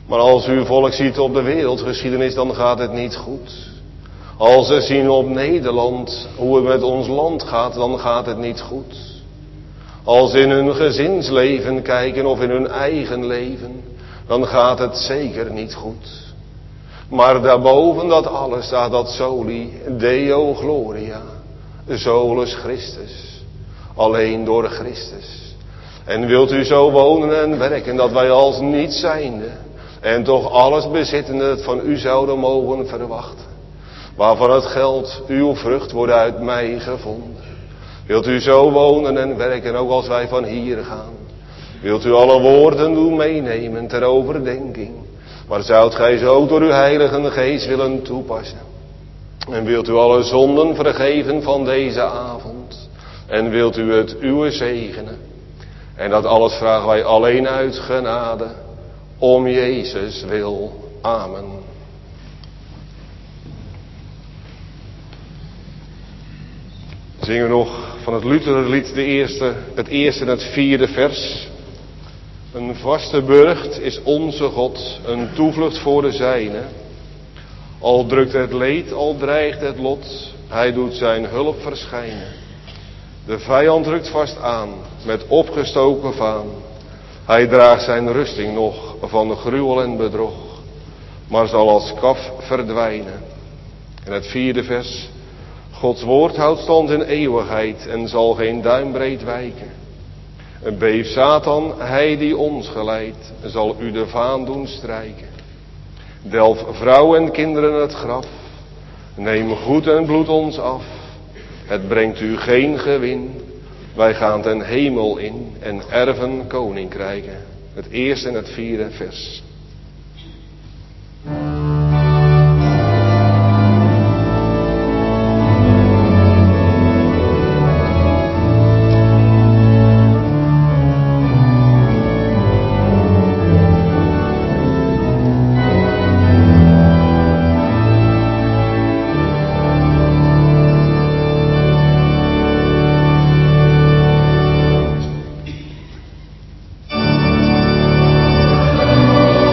Maar als u volk ziet op de wereldgeschiedenis, dan gaat het niet goed. Als ze zien op Nederland hoe het met ons land gaat, dan gaat het niet goed. Als ze in hun gezinsleven kijken of in hun eigen leven, dan gaat het zeker niet goed. Maar daarboven dat alles staat dat soli Deo Gloria, solus Christus, alleen door Christus. En wilt u zo wonen en werken dat wij als niet zijnde en toch alles bezittende het van u zouden mogen verwachten. Waarvan het geld, uw vrucht wordt uit mij gevonden. Wilt u zo wonen en werken ook als wij van hier gaan. Wilt u alle woorden doen meenemen ter overdenking. Maar zoudt gij ze ook door uw heilige geest willen toepassen. En wilt u alle zonden vergeven van deze avond. En wilt u het uwe zegenen. En dat alles vragen wij alleen uit genade. Om Jezus wil. Amen. Zingen we nog van het Lutherlied de eerste, het eerste en het vierde vers. Een vaste burcht is onze God, een toevlucht voor de zijne. Al drukt het leed, al dreigt het lot, hij doet zijn hulp verschijnen. De vijand drukt vast aan, met opgestoken vaan. Hij draagt zijn rusting nog van gruwel en bedrog, maar zal als kaf verdwijnen. En het vierde vers. Gods woord houdt stand in eeuwigheid en zal geen duimbreed wijken. Beef Satan, hij die ons geleidt, zal u de vaan doen strijken. Delf vrouw en kinderen het graf, neem goed en bloed ons af. Het brengt u geen gewin, wij gaan ten hemel in en erven koninkrijken. Het eerste en het vierde vers. Amen.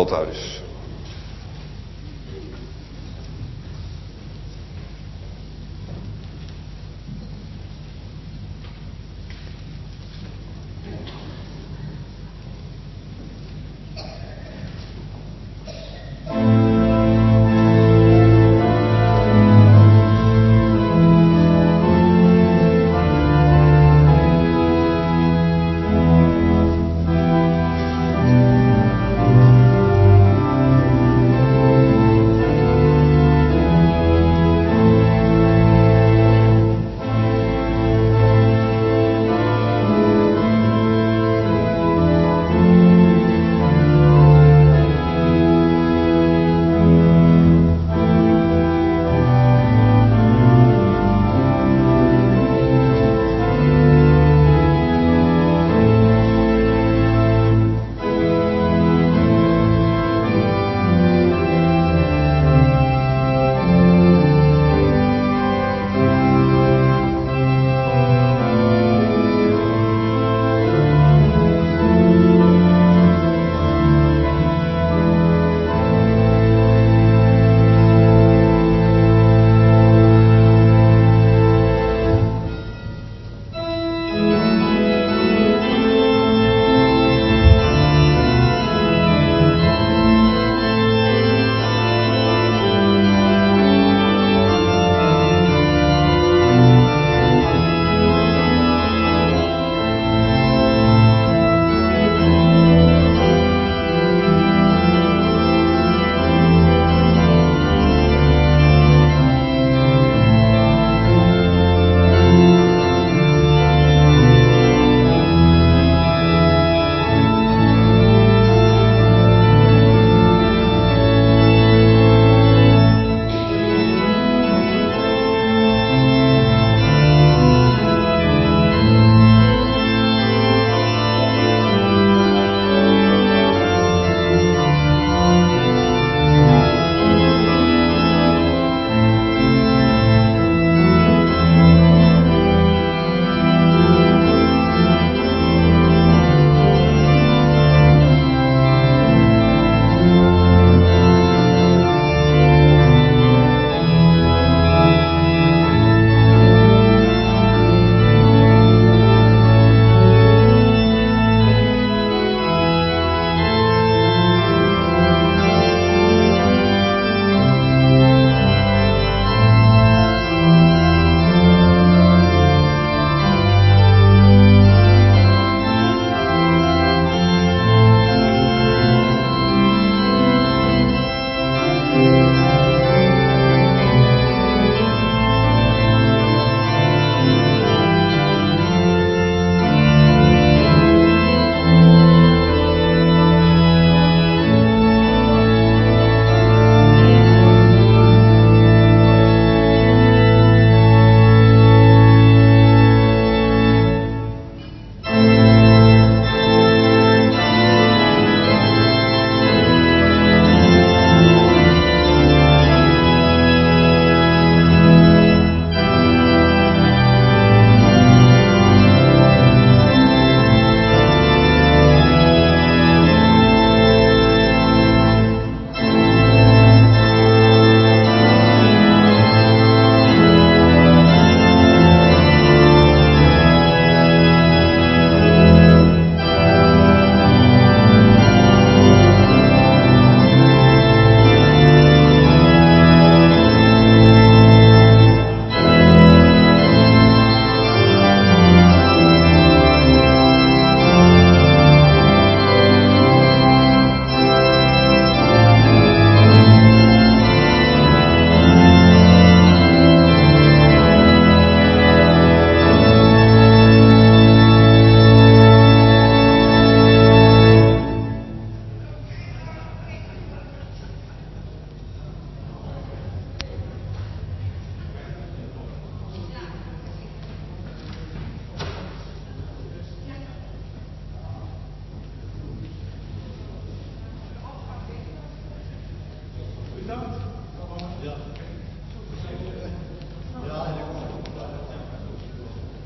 wel thuis.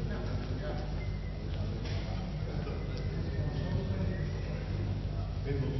People